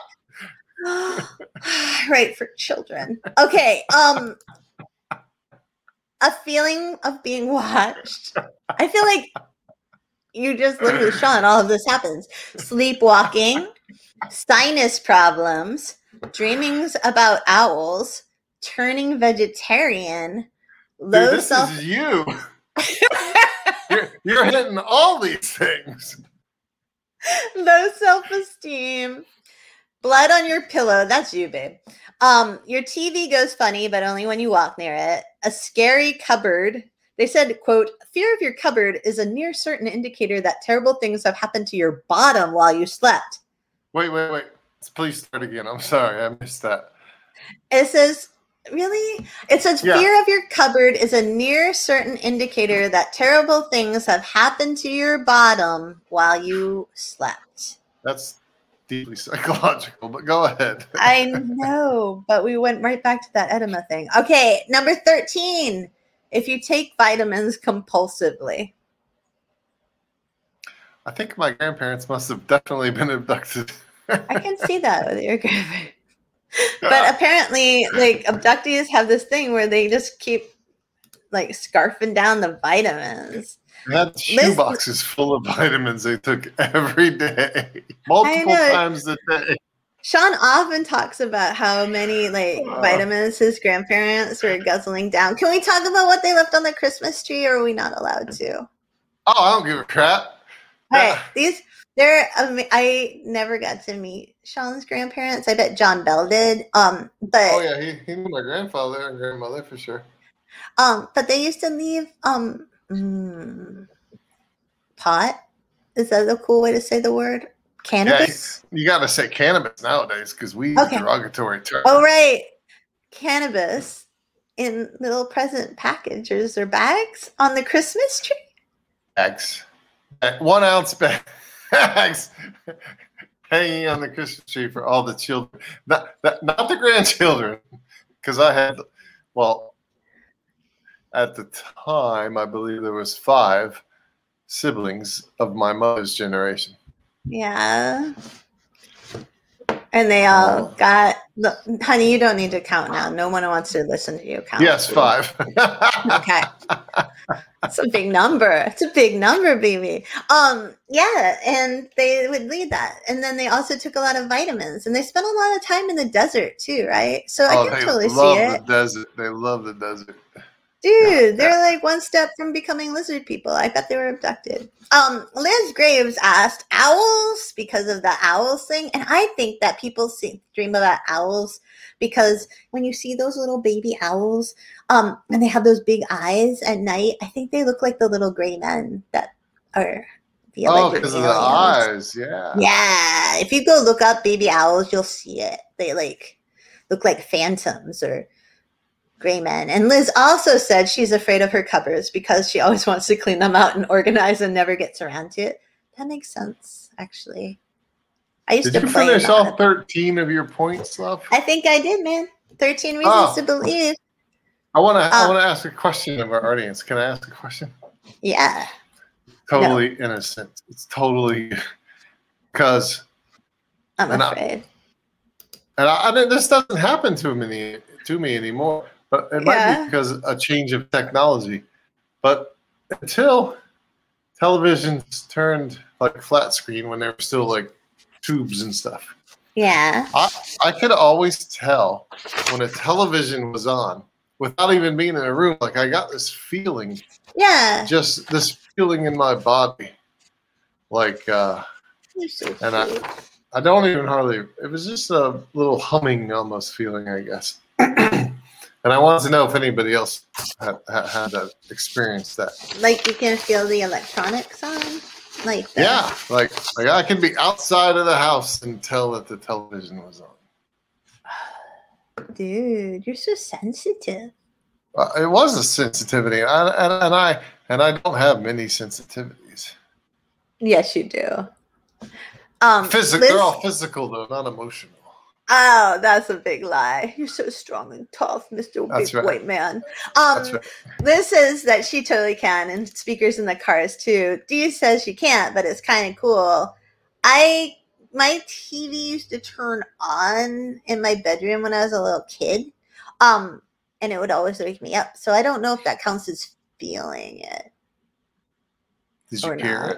Speaker 1: Right, for children. Okay. A feeling of being watched. I feel like you just lived with Sean. All of this happens. Sleepwalking, sinus problems, dreamings about owls, turning vegetarian, low
Speaker 2: Dude, this is you. You're hitting all these things.
Speaker 1: Low self-esteem, blood on your pillow. That's you, babe. Your TV goes funny, but only when you walk near it. A scary cupboard. They said, quote, fear of your cupboard is a near certain indicator that terrible things have happened to your bottom while you slept.
Speaker 2: Wait. Please start again. I'm sorry. I missed that.
Speaker 1: It says, really? It says, fear of your cupboard is a near certain indicator that terrible things have happened to your bottom while you slept.
Speaker 2: That's deeply psychological, but go ahead.
Speaker 1: I know, but we went right back to that enema thing. Okay, number 13. If you take vitamins compulsively.
Speaker 2: I think my grandparents must have definitely been abducted.
Speaker 1: I can see that with your grandparents. But apparently, like, abductees have this thing where they just keep, like, scarfing down the vitamins.
Speaker 2: They had shoe boxes full of vitamins they took every day, multiple times a day.
Speaker 1: Sean often talks about how many, like, vitamins his grandparents were guzzling down. Can we talk about what they left on the Christmas tree, or are we not allowed to?
Speaker 2: Oh, I don't give a crap.
Speaker 1: All right, I never got to meet Sean's grandparents. I bet John Bell did. But
Speaker 2: oh yeah, he knew my grandfather and grandmother for sure.
Speaker 1: But they used to leave pot. Is that a cool way to say the word? Cannabis.
Speaker 2: Yeah, you gotta say cannabis nowadays because we use a derogatory term.
Speaker 1: Oh right, cannabis in little present packages or bags on the Christmas tree.
Speaker 2: Bags, 1 ounce bags hanging on the Christmas tree for all the children, not the grandchildren, because I had, well, at the time I believe there was 5 siblings of my mother's generation.
Speaker 1: Yeah. And they all got, honey, you don't need to count now. No one wants to listen to you count.
Speaker 2: Yes, 5.
Speaker 1: Okay. It's a big number. It's a big number, baby. Yeah, and they would lead that. And then they also took a lot of vitamins. And they spent a lot of time in the desert too, right? So I can totally see it.
Speaker 2: The desert. They love the desert.
Speaker 1: Dude, they're like one step from becoming lizard people. I bet they were abducted. Liz Graves asked owls because of the owls thing. And I think that people dream about owls because when you see those little baby owls, and they have those big eyes at night, I think they look like the little gray men that are the alleged
Speaker 2: because of
Speaker 1: aliens.
Speaker 2: the eyes, yeah.
Speaker 1: Yeah. If you go look up baby owls, you'll see it. They like look like phantoms or gray men. And Liz also said she's afraid of her cupboards because she always wants to clean them out and organize and never gets around to it. That makes sense, actually. I used
Speaker 2: Did
Speaker 1: to
Speaker 2: you
Speaker 1: play
Speaker 2: finish off 13 of your points, love?
Speaker 1: I think I did, man. 13 reasons to believe.
Speaker 2: I want to ask a question of our audience. Can I ask a question?
Speaker 1: Yeah.
Speaker 2: Totally innocent. It's totally because
Speaker 1: I'm afraid.
Speaker 2: And this doesn't happen to me anymore. But it might be because a change of technology. But until televisions turned like flat screen when they were still like tubes and stuff.
Speaker 1: Yeah.
Speaker 2: I could always tell when a television was on without even being in a room. Like I got this feeling. Yeah. Just this feeling in my body. Like
Speaker 1: You're so
Speaker 2: and I don't even hardly it was just a little humming almost feeling, I guess. And I wanted to know if anybody else had experienced that. Like
Speaker 1: you can feel the electronics on? Like
Speaker 2: I can be outside of the house and tell that the television was on.
Speaker 1: Dude, you're so sensitive.
Speaker 2: It was a sensitivity, and I don't have many sensitivities.
Speaker 1: Yes, you do.
Speaker 2: They're all physical though, not emotional.
Speaker 1: Oh, that's a big lie. You're so strong and tough, Mr. Big White Man. That's right. Liz says that she totally can, and speakers in the cars too. Dee says she can't, but it's kind of cool. My TV used to turn on in my bedroom when I was a little kid, and it would always wake me up. So I don't know if that counts as feeling it.
Speaker 2: Did you hear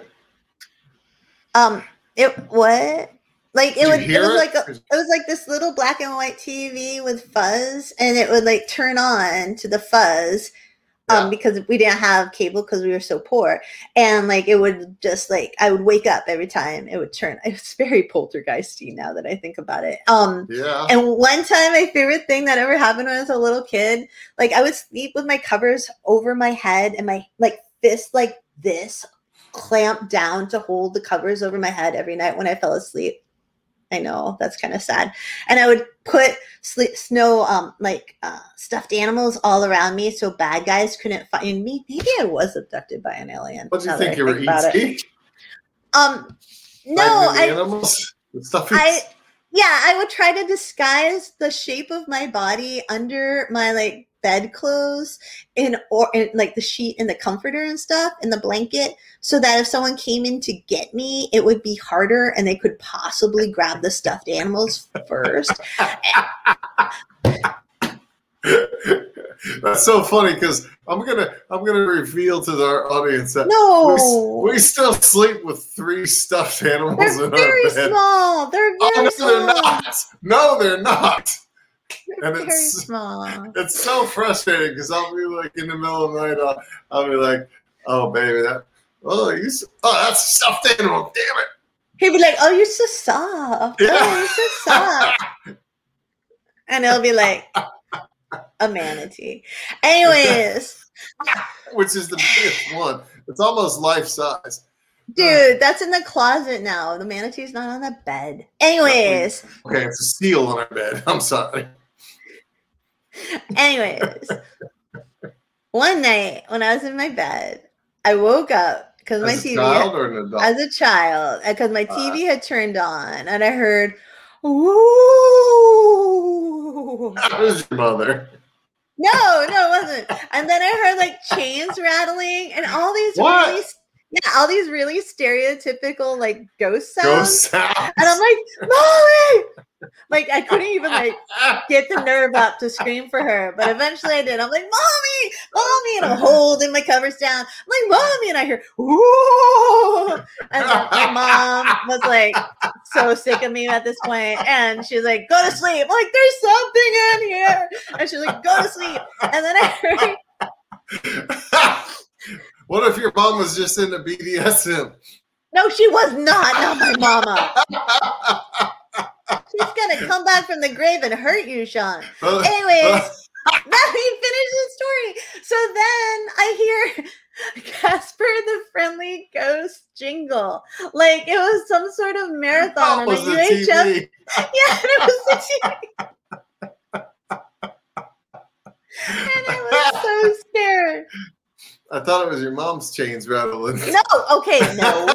Speaker 1: it? What? Like it was like this little black and white TV with fuzz, and it would like turn on to the fuzz because we didn't have cable because we were so poor, and like it would just like I would wake up every time it would turn. It's very poltergeisty now that I think about it. And one time my favorite thing that ever happened when I was a little kid, like I would sleep with my covers over my head and my like fist like this clamped down to hold the covers over my head every night when I fell asleep. I know that's kind of sad. And I would put stuffed animals all around me so bad guys couldn't find me. Maybe I was abducted by an alien.
Speaker 2: What do you think you were E.T.?
Speaker 1: No,
Speaker 2: animals.
Speaker 1: I would try to disguise the shape of my body under my like bedclothes in like the sheet and the comforter and stuff and the blanket, so that if someone came in to get me, it would be harder and they could possibly grab the stuffed animals first.
Speaker 2: That's so funny because I'm gonna reveal to our audience that we still sleep with 3 stuffed animals in our bed.
Speaker 1: They're very small.
Speaker 2: They're not. No, they're not.
Speaker 1: They're very small.
Speaker 2: It's so frustrating because I'll be like in the middle of the night, I'll be like, "Oh, baby, that's a stuffed animal. Damn it!"
Speaker 1: He'd be like, "Oh, you're so soft.
Speaker 2: Yeah.
Speaker 1: Oh, you're so soft." And it'll be like a manatee. Anyways,
Speaker 2: which is the biggest one. It's almost life size.
Speaker 1: Dude, that's in the closet now. The manatee's not on the bed. Anyways.
Speaker 2: Okay, it's a seal on our bed. I'm sorry.
Speaker 1: Anyways. One night when I was in my bed, I woke up because my TV. As a child, because my TV had turned on, and I heard, "Ooh."
Speaker 2: That was your mother.
Speaker 1: No, it wasn't. And then I heard like chains rattling and all these really. Yeah, all these really stereotypical like ghost sounds.
Speaker 2: Ghost sounds.
Speaker 1: And I'm like, Mommy! Like I couldn't even like get the nerve up to scream for her, but eventually I did. I'm like, Mommy, Mommy, and I'm holding my covers down. I'm like, Mommy, and I hear, ooh, and then my mom was like so sick of me at this point, and she's like, go to sleep. I'm like, there's something in here, and she's like, go to sleep, and then I heard.
Speaker 2: What if your mom was just into BDSM?
Speaker 1: No, she was not my mama. She's gonna come back from the grave and hurt you, Sean. Anyways, let me finish the story. So then I hear Casper the Friendly Ghost jingle. Like it was some sort of marathon on a UHF. Yeah, it was the TV. And I was so scared.
Speaker 2: I thought it was your mom's chains rattling.
Speaker 1: No, okay, no.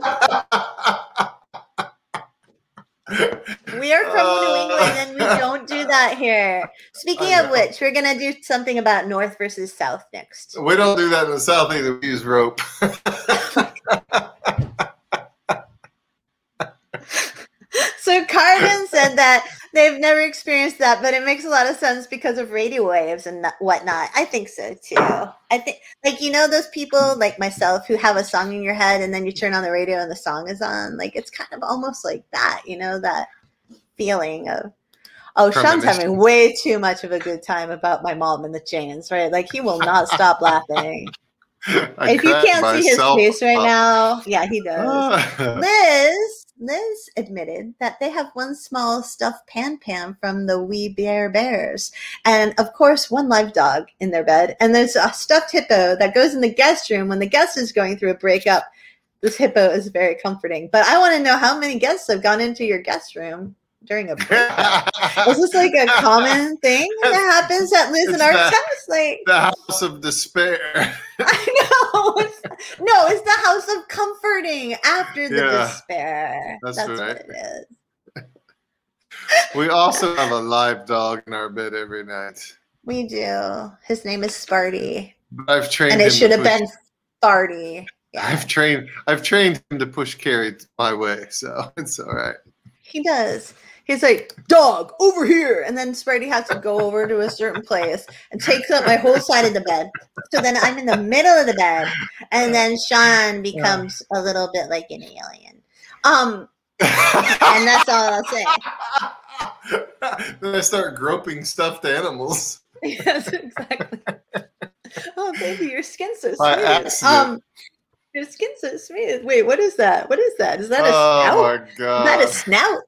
Speaker 1: We are from New England and we don't do that here. Speaking of which, we're going to do something about North versus South next.
Speaker 2: We don't do that in the South either. We use rope.
Speaker 1: So Carbon said that they've never experienced that, but it makes a lot of sense because of radio waves and whatnot. I think so too. I think, like, you know, those people like myself who have a song in your head and then you turn on the radio and the song is on. Like, it's kind of almost like that, you know, that feeling of, oh, Sean's having way too much of a good time about my mom and the chains, right? Like, he will not stop laughing. If you can't see his face right now, yeah, he does. Liz admitted that they have one small stuffed Pan from the We Bare Bears. And, of course, one live dog in their bed. And there's a stuffed hippo that goes in the guest room when the guest is going through a breakup. This hippo is very comforting. But I want to know how many guests have gone into your guest room during a breakup. Is this like a common thing that happens at Liz and Art's house? Like
Speaker 2: the house of despair.
Speaker 1: I know. No, it's the house of comforting after the despair. That's right. What it is.
Speaker 2: We also have a live dog in our bed every night.
Speaker 1: We do. His name is Sparty.
Speaker 2: I've trained
Speaker 1: and it should have been Farty.
Speaker 2: Yeah. I've trained him to push Carrie my way, so it's all right.
Speaker 1: He does. He's like, dog, over here. And then Sparty has to go over to a certain place and takes up my whole side of the bed. So then I'm in the middle of the bed. And then Sean becomes a little bit like an alien. And that's all I'll say.
Speaker 2: Then I start groping stuffed animals.
Speaker 1: Yes, exactly. Oh, baby, your skin's so smooth. Your skin's so smooth. Wait, what is that? What is that? Is that a snout?
Speaker 2: Oh my god!
Speaker 1: Is that a snout?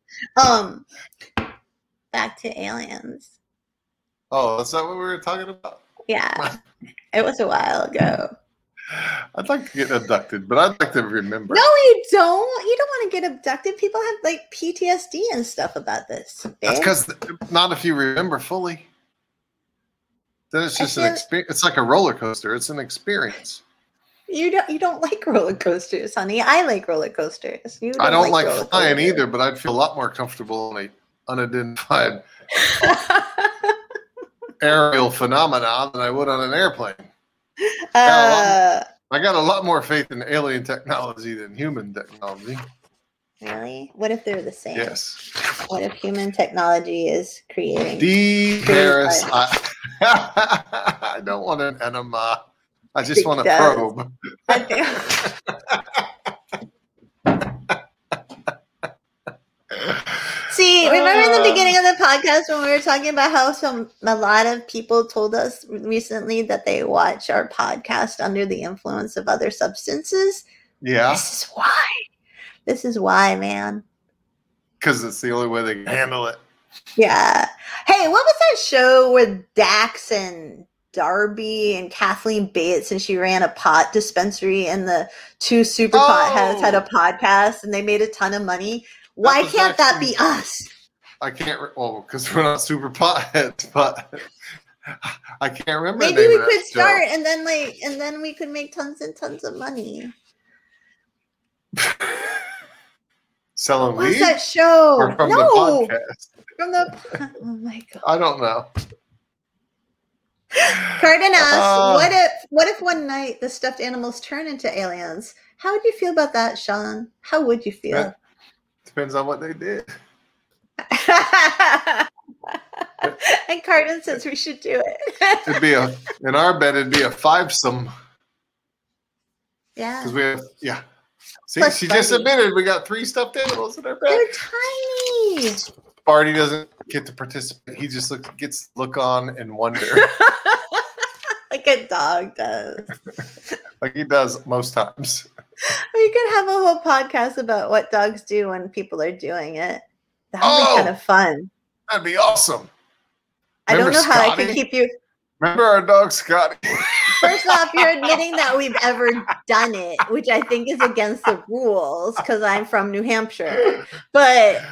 Speaker 1: Back to aliens.
Speaker 2: Oh, is that what we were talking about?
Speaker 1: Yeah, it was a while ago.
Speaker 2: I'd like to get abducted, but I'd like to remember.
Speaker 1: No, you don't. You don't want to get abducted. People have like PTSD and stuff about this. Babe.
Speaker 2: That's because not if you remember fully. Then it's just an experience. It's like a roller coaster. It's an experience. You
Speaker 1: don't like roller coasters, honey. I like roller coasters.
Speaker 2: I don't like flying either, but I'd feel a lot more comfortable in an unidentified aerial phenomenon than I would on an airplane. I got a lot more faith in alien technology than human technology.
Speaker 1: Really? What if they're the same?
Speaker 2: Yes.
Speaker 1: What if human technology is creating?
Speaker 2: Harris, I don't want an enema. I just want a probe.
Speaker 1: See, remember in the beginning of the podcast when we were talking about how a lot of people told us recently that they watch our podcast under the influence of other substances?
Speaker 2: Yeah.
Speaker 1: This is why, man.
Speaker 2: Because it's the only way they can handle it.
Speaker 1: Yeah. Hey, what was that show with Dax and Darby and Kathleen Bates, and she ran a pot dispensary and the two super potheads had a podcast and they made a ton of money? Why can't that be us?
Speaker 2: I can't, because we're not super potheads, but I can't remember.
Speaker 1: Maybe we could start and then we could make tons and tons of money.
Speaker 2: Selling weed?
Speaker 1: What's that show?
Speaker 2: Or from the podcast?
Speaker 1: Oh my god.
Speaker 2: I don't know.
Speaker 1: Cardin asks, what if one night the stuffed animals turn into aliens? How would you feel about that, Sean? How would you feel?
Speaker 2: Depends on what they did.
Speaker 1: And Carden says we should do it.
Speaker 2: It'd be in our bed, it'd be a fivesome.
Speaker 1: Yeah.
Speaker 2: Because we have, See,
Speaker 1: Plus
Speaker 2: she
Speaker 1: Buddy.
Speaker 2: just admitted we got 3 stuffed animals in our bed.
Speaker 1: They're tiny.
Speaker 2: Barty doesn't get to participate. He just gets to look on and wonder.
Speaker 1: Like a dog does.
Speaker 2: Like he does most times.
Speaker 1: We could have a whole podcast about what dogs do when people are doing it. That would be kind of fun.
Speaker 2: That'd be awesome.
Speaker 1: I don't
Speaker 2: Remember
Speaker 1: know how I
Speaker 2: Scotty?
Speaker 1: can keep you.
Speaker 2: Remember our dog Scotty?
Speaker 1: First off, you're admitting that we've ever done it, which I think is against the rules because I'm from New Hampshire. But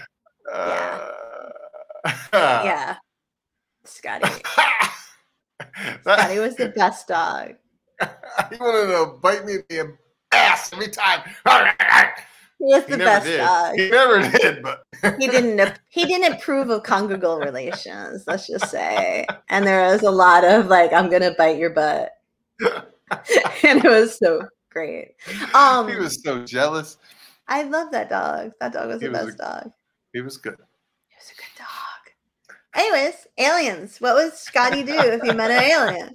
Speaker 1: yeah, Scotty. Scotty was the best dog.
Speaker 2: He wanted to bite me in the ass every time.
Speaker 1: He was the best
Speaker 2: did.
Speaker 1: dog.
Speaker 2: He never did, but
Speaker 1: He didn't approve of conjugal relations, let's just say. And there was a lot of like, I'm gonna bite your butt. And it was so great.
Speaker 2: he was so jealous.
Speaker 1: I love that dog. That dog was the best dog.
Speaker 2: He was good.
Speaker 1: He was a good dog. Anyways, aliens. What would Scotty do if he met an alien?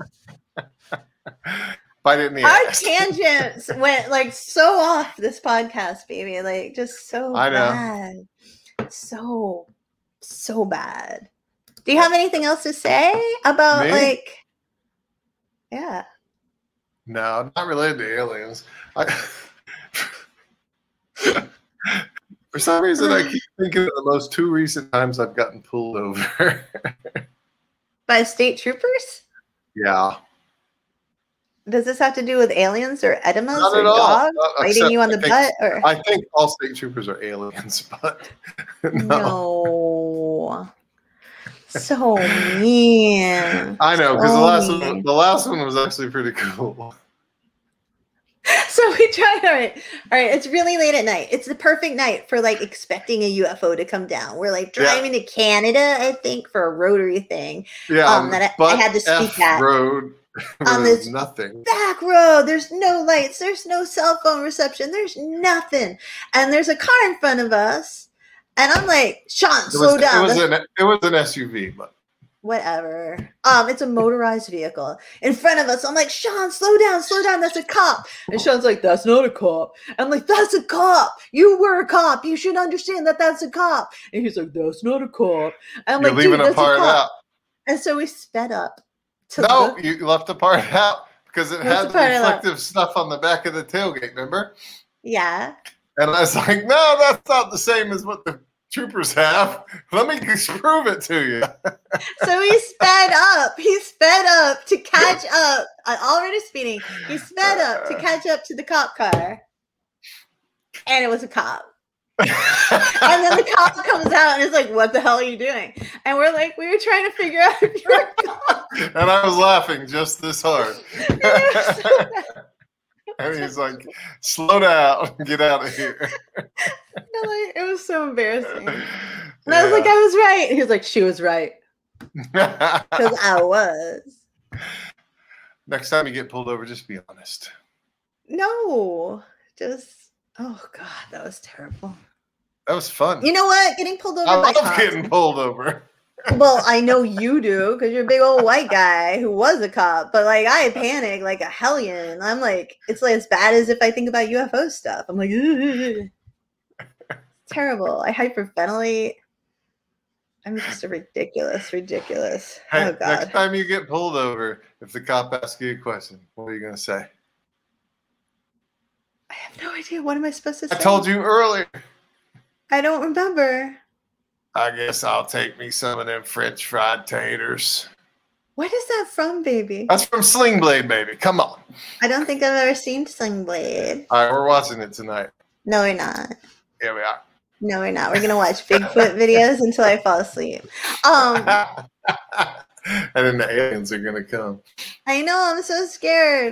Speaker 2: Bite it in the
Speaker 1: Our
Speaker 2: ass.
Speaker 1: tangents went like so off this podcast, baby. Like just so
Speaker 2: I know.
Speaker 1: bad. So bad. Do you have anything else to say about
Speaker 2: Me?
Speaker 1: yeah.
Speaker 2: No, not related to aliens. For some reason, I keep thinking of the most 2 recent times I've gotten pulled over.
Speaker 1: By state troopers?
Speaker 2: Yeah.
Speaker 1: Does this have to do with aliens or edemas
Speaker 2: Not
Speaker 1: or
Speaker 2: at all.
Speaker 1: dogs
Speaker 2: Not-
Speaker 1: biting
Speaker 2: except
Speaker 1: you on the
Speaker 2: I think-
Speaker 1: butt? Or
Speaker 2: I think all state troopers are aliens, but
Speaker 1: no. So mean.
Speaker 2: I know because
Speaker 1: So
Speaker 2: the last one was actually pretty cool.
Speaker 1: So we tried. All right. It's really late at night. It's the perfect night for like expecting a UFO to come down. We're like driving to Canada, I think, for a rotary thing.
Speaker 2: Yeah,
Speaker 1: That I had to speak at.
Speaker 2: Road.
Speaker 1: On
Speaker 2: There's
Speaker 1: this
Speaker 2: nothing.
Speaker 1: Back road. There's no lights. There's no cell phone reception. There's nothing. And there's a car in front of us. And I'm like, Sean, slow down.
Speaker 2: It was an SUV, but
Speaker 1: Whatever. It's a motorized vehicle in front of us. I'm like, Sean, slow down, that's a cop. And Sean's like, that's not a cop. I'm like, that's a cop. You were a cop. You should understand that that's a cop. And he's like, that's not a cop. And I'm
Speaker 2: you're
Speaker 1: like, dude,
Speaker 2: leaving a
Speaker 1: that's
Speaker 2: part
Speaker 1: a cop.
Speaker 2: out.
Speaker 1: And so we sped up.
Speaker 2: No, you left the part out because it had
Speaker 1: the
Speaker 2: the
Speaker 1: part out?
Speaker 2: reflective stuff on the back of the tailgate, remember?
Speaker 1: Yeah.
Speaker 2: And I was like, no, that's not the same as what the troopers have. Let me prove it to you.
Speaker 1: So he sped up. He sped up to catch up. Already speeding. He sped up to catch up to the cop car. And it was a cop. And then the cop comes out and is like, what the hell are you doing? And we're like, we were trying to figure out if you're a cop.
Speaker 2: And I was laughing just this hard.
Speaker 1: And it was so bad.
Speaker 2: And he's like, slow down, get out of here.
Speaker 1: It was so embarrassing. And I was like, I was right. And he was like, she was right. Because I was.
Speaker 2: Next time you get pulled over, just be honest.
Speaker 1: No. Oh God, that was terrible.
Speaker 2: That was fun.
Speaker 1: You know what? Getting pulled over
Speaker 2: I
Speaker 1: by
Speaker 2: love
Speaker 1: cops.
Speaker 2: getting pulled over.
Speaker 1: Well, I know you do because you're a big old white guy who was a cop. But like, I panic like a hellion. I'm like, it's like as bad as if I think about UFO stuff. I'm like, ugh. It's terrible. I hyperventilate. I'm just a ridiculous.
Speaker 2: Hey,
Speaker 1: Oh God.
Speaker 2: next time you get pulled over, if the cop asks you a question, what are you going to say?
Speaker 1: I have no idea. What am I supposed to say?
Speaker 2: I told you earlier.
Speaker 1: I don't remember.
Speaker 2: I guess I'll take me some of them French fried taters.
Speaker 1: What is that from, baby?
Speaker 2: That's from Sling Blade, baby. Come on.
Speaker 1: I don't think I've ever seen Sling Blade.
Speaker 2: All right, we're watching it tonight.
Speaker 1: No, we're not.
Speaker 2: Here we are.
Speaker 1: No, we're not. We're gonna watch Bigfoot videos until I fall asleep.
Speaker 2: And then the aliens are going to come.
Speaker 1: I know. I'm so scared.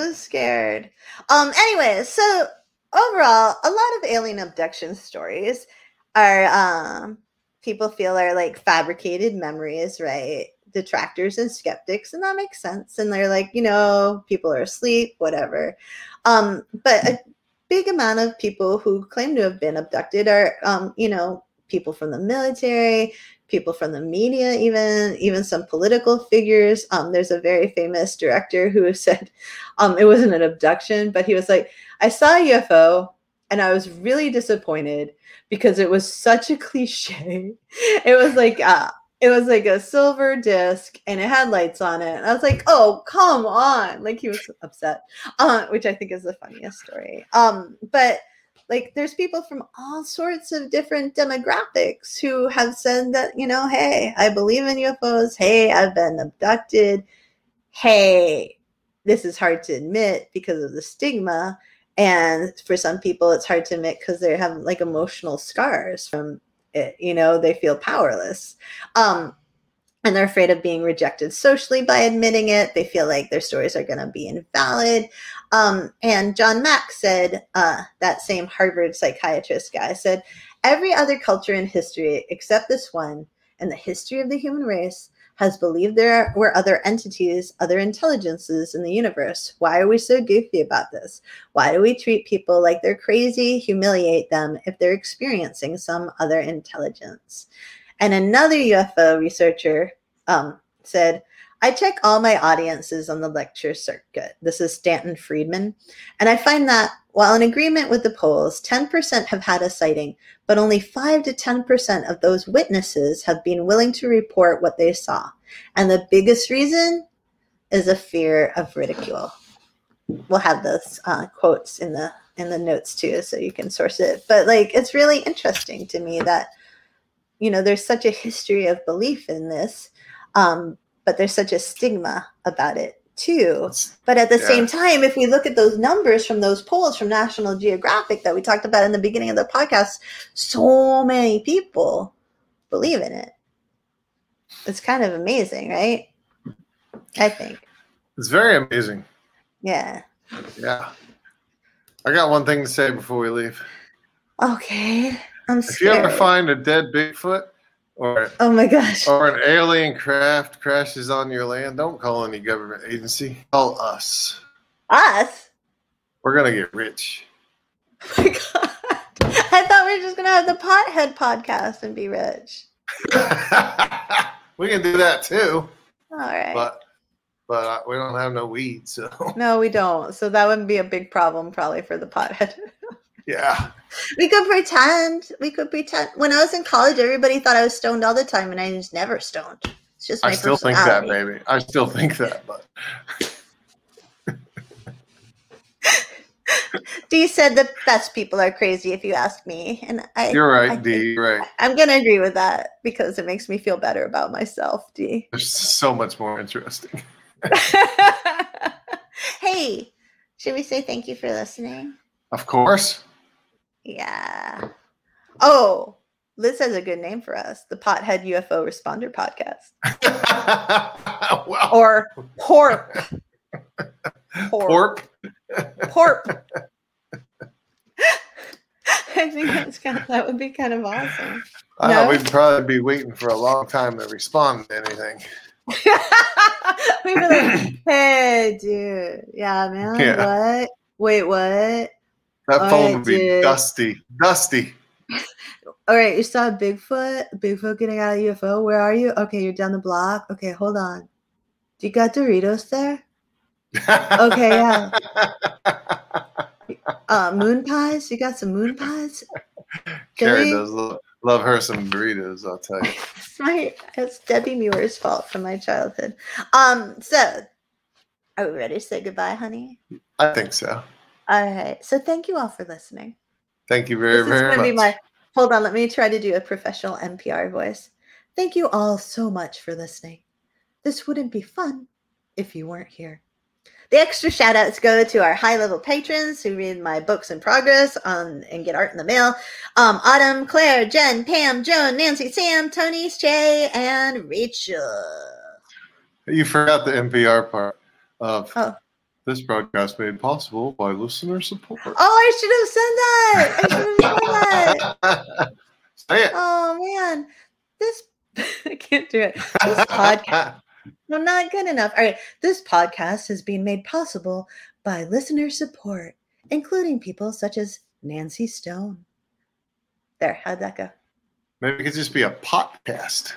Speaker 1: Anyway, so overall, a lot of alien abduction stories are people feel are like fabricated memories, right? Detractors and skeptics, and that makes sense. And they're like, people are asleep, whatever. But big amount of people who claim to have been abducted are, people from the military, people from the media, even some political figures. There's a very famous director who said it wasn't an abduction, but he was like, I saw a UFO and I was really disappointed because it was such a cliche. It was like a silver disc and it had lights on it. And I was like, oh, come on. Like he was upset, which I think is the funniest story. But like there's people from all sorts of different demographics who have said that, hey, I believe in UFOs. Hey, I've been abducted. Hey, this is hard to admit because of the stigma. And for some people, it's hard to admit because they have like emotional scars from it. They feel powerless. And they're afraid of being rejected socially by admitting it. They feel like their stories are going to be invalid. And John Mack said, that same Harvard psychiatrist guy said, every other culture in history except this one and the history of the human race has believed there were other entities, other intelligences in the universe. Why are we so goofy about this? Why do we treat people like they're crazy, humiliate them if they're experiencing some other intelligence? And another UFO researcher said, I check all my audiences on the lecture circuit. This is Stanton Friedman. And I find that while in agreement with the polls, 10% have had a sighting, but only 5 to 10% of those witnesses have been willing to report what they saw. And the biggest reason is a fear of ridicule. We'll have those quotes in the notes too, so you can source it. But like, it's really interesting to me that, there's such a history of belief in this, but there's such a stigma about it too. But at the same time, if we look at those numbers from those polls from National Geographic that we talked about in the beginning of the podcast, so many people believe in it. It's kind of amazing, right? I think.
Speaker 2: It's very amazing.
Speaker 1: Yeah.
Speaker 2: Yeah. I got one thing to say before we leave.
Speaker 1: Okay. I'm scared.
Speaker 2: If you ever find a dead Bigfoot or
Speaker 1: oh my gosh,
Speaker 2: or an alien craft crashes on your land, don't call any government agency. Call us.
Speaker 1: Us?
Speaker 2: We're gonna get rich.
Speaker 1: Oh my god! I thought we were just gonna have the Pothead podcast and be rich.
Speaker 2: We can do that too.
Speaker 1: All right.
Speaker 2: But we don't have no weed, so.
Speaker 1: No, we don't. So that wouldn't be a big problem probably for the Pothead.
Speaker 2: Yeah.
Speaker 1: We could pretend. When I was in college, everybody thought I was stoned all the time, and I was never stoned. It's just my
Speaker 2: personality. Think that, baby. I still think that, but.
Speaker 1: Dee said the best people are crazy, if you ask me, and
Speaker 2: You're right, Dee. You're right.
Speaker 1: I'm gonna agree with that because it makes me feel better about myself, Dee.
Speaker 2: There's so much more interesting.
Speaker 1: Hey, should we say thank you for listening?
Speaker 2: Of course.
Speaker 1: Yeah. Oh, Liz has a good name for us, the Pothead UFO Responder Podcast.
Speaker 2: Well.
Speaker 1: Or PORP.
Speaker 2: PORP?
Speaker 1: PORP. I think that would be kind of awesome.
Speaker 2: I know we'd probably be waiting for a long time to respond to anything.
Speaker 1: We'd be like, hey, dude. Yeah, man. Yeah. What? Wait, what?
Speaker 2: That phone would be dusty. Dusty.
Speaker 1: All right, you saw Bigfoot getting out of UFO. Where are you? Okay, you're down the block. Okay, hold on. Do you got Doritos there? Okay, yeah. Moon pies? You got some moon pies?
Speaker 2: Carrie does love her some Doritos, I'll tell you.
Speaker 1: It's Debbie Muir's fault from my childhood. So are we ready to say goodbye, honey?
Speaker 2: I think so.
Speaker 1: All right. So thank you all for listening.
Speaker 2: Thank you very, very much.
Speaker 1: Hold on. Let me try to do a professional NPR voice. Thank you all so much for listening. This wouldn't be fun if you weren't here. The extra shout outs go to our high level patrons who read my books in progress and get art in the mail. Autumn, Claire, Jen, Pam, Joan, Nancy, Sam, Tony, Shay, and Rachel.
Speaker 2: You forgot the NPR part of this broadcast made possible by listener support.
Speaker 1: Oh, I should have said that.
Speaker 2: Say it.
Speaker 1: Oh, man. I can't do it. This podcast. I'm not good enough. All right. This podcast has been made possible by listener support. including people such as Nancy Stone. There, how'd that go?
Speaker 2: Maybe it could just be a podcast.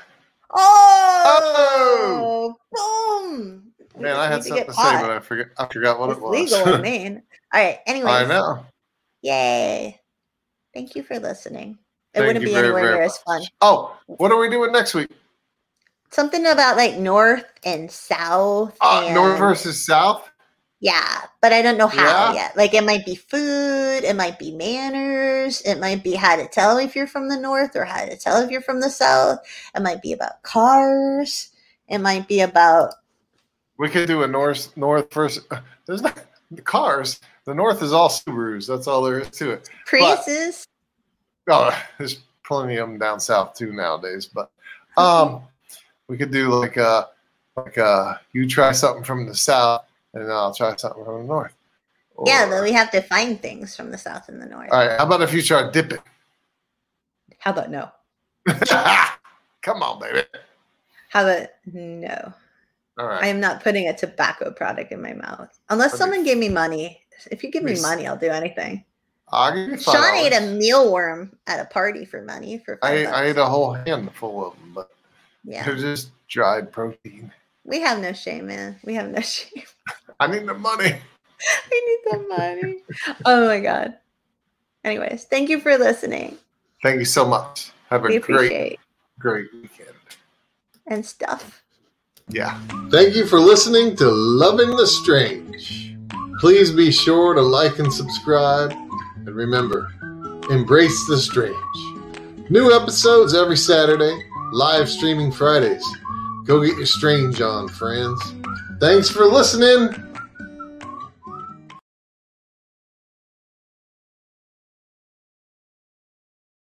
Speaker 1: Oh! Boom!
Speaker 2: Man, I had something to say, but I forgot what it was.
Speaker 1: Legal in Maine. All right, anyways.
Speaker 2: I know.
Speaker 1: Yay. Thank you for listening. It
Speaker 2: Thank
Speaker 1: wouldn't
Speaker 2: you
Speaker 1: be
Speaker 2: very,
Speaker 1: anywhere
Speaker 2: very
Speaker 1: near
Speaker 2: much.
Speaker 1: as fun.
Speaker 2: Oh, what are we doing next week?
Speaker 1: Something about like north and south.
Speaker 2: North versus south?
Speaker 1: Yeah, but I don't know how
Speaker 2: Yeah?
Speaker 1: yet. Like it might be food, it might be manners, it might be how to tell if you're from the north or how to tell if you're from the south. It might be about cars. It might be about.
Speaker 2: We could do a north versus. There's not the cars. The north is all Subarus. That's all there is to it.
Speaker 1: Priuses.
Speaker 2: There's plenty of them down south too nowadays. But we could do like you try something from the south, and then I'll try something from the north.
Speaker 1: Yeah, but we have to find things from the south and the north.
Speaker 2: All right. How about if you try dipping?
Speaker 1: How about no?
Speaker 2: Come on, baby.
Speaker 1: How about no?
Speaker 2: All right.
Speaker 1: I am not putting a tobacco product in my mouth. Unless someone gave me money. If you give me money, I'll do anything.
Speaker 2: I'll give you $5.
Speaker 1: Sean ate a mealworm at a party for money for $5.
Speaker 2: I ate a whole handful of them, but
Speaker 1: yeah,
Speaker 2: they're just dried protein.
Speaker 1: We have no shame, man. We have no shame.
Speaker 2: I need the money.
Speaker 1: I need the money. Oh my God. Anyways, thank you for listening.
Speaker 2: Thank you so much. Have a great weekend.
Speaker 1: And stuff.
Speaker 2: Yeah. Thank you for listening to Loving the Strange. Please be sure to like and subscribe. And remember, embrace the strange. New episodes every Saturday, live streaming Fridays. Go get your strange on, friends. Thanks for listening.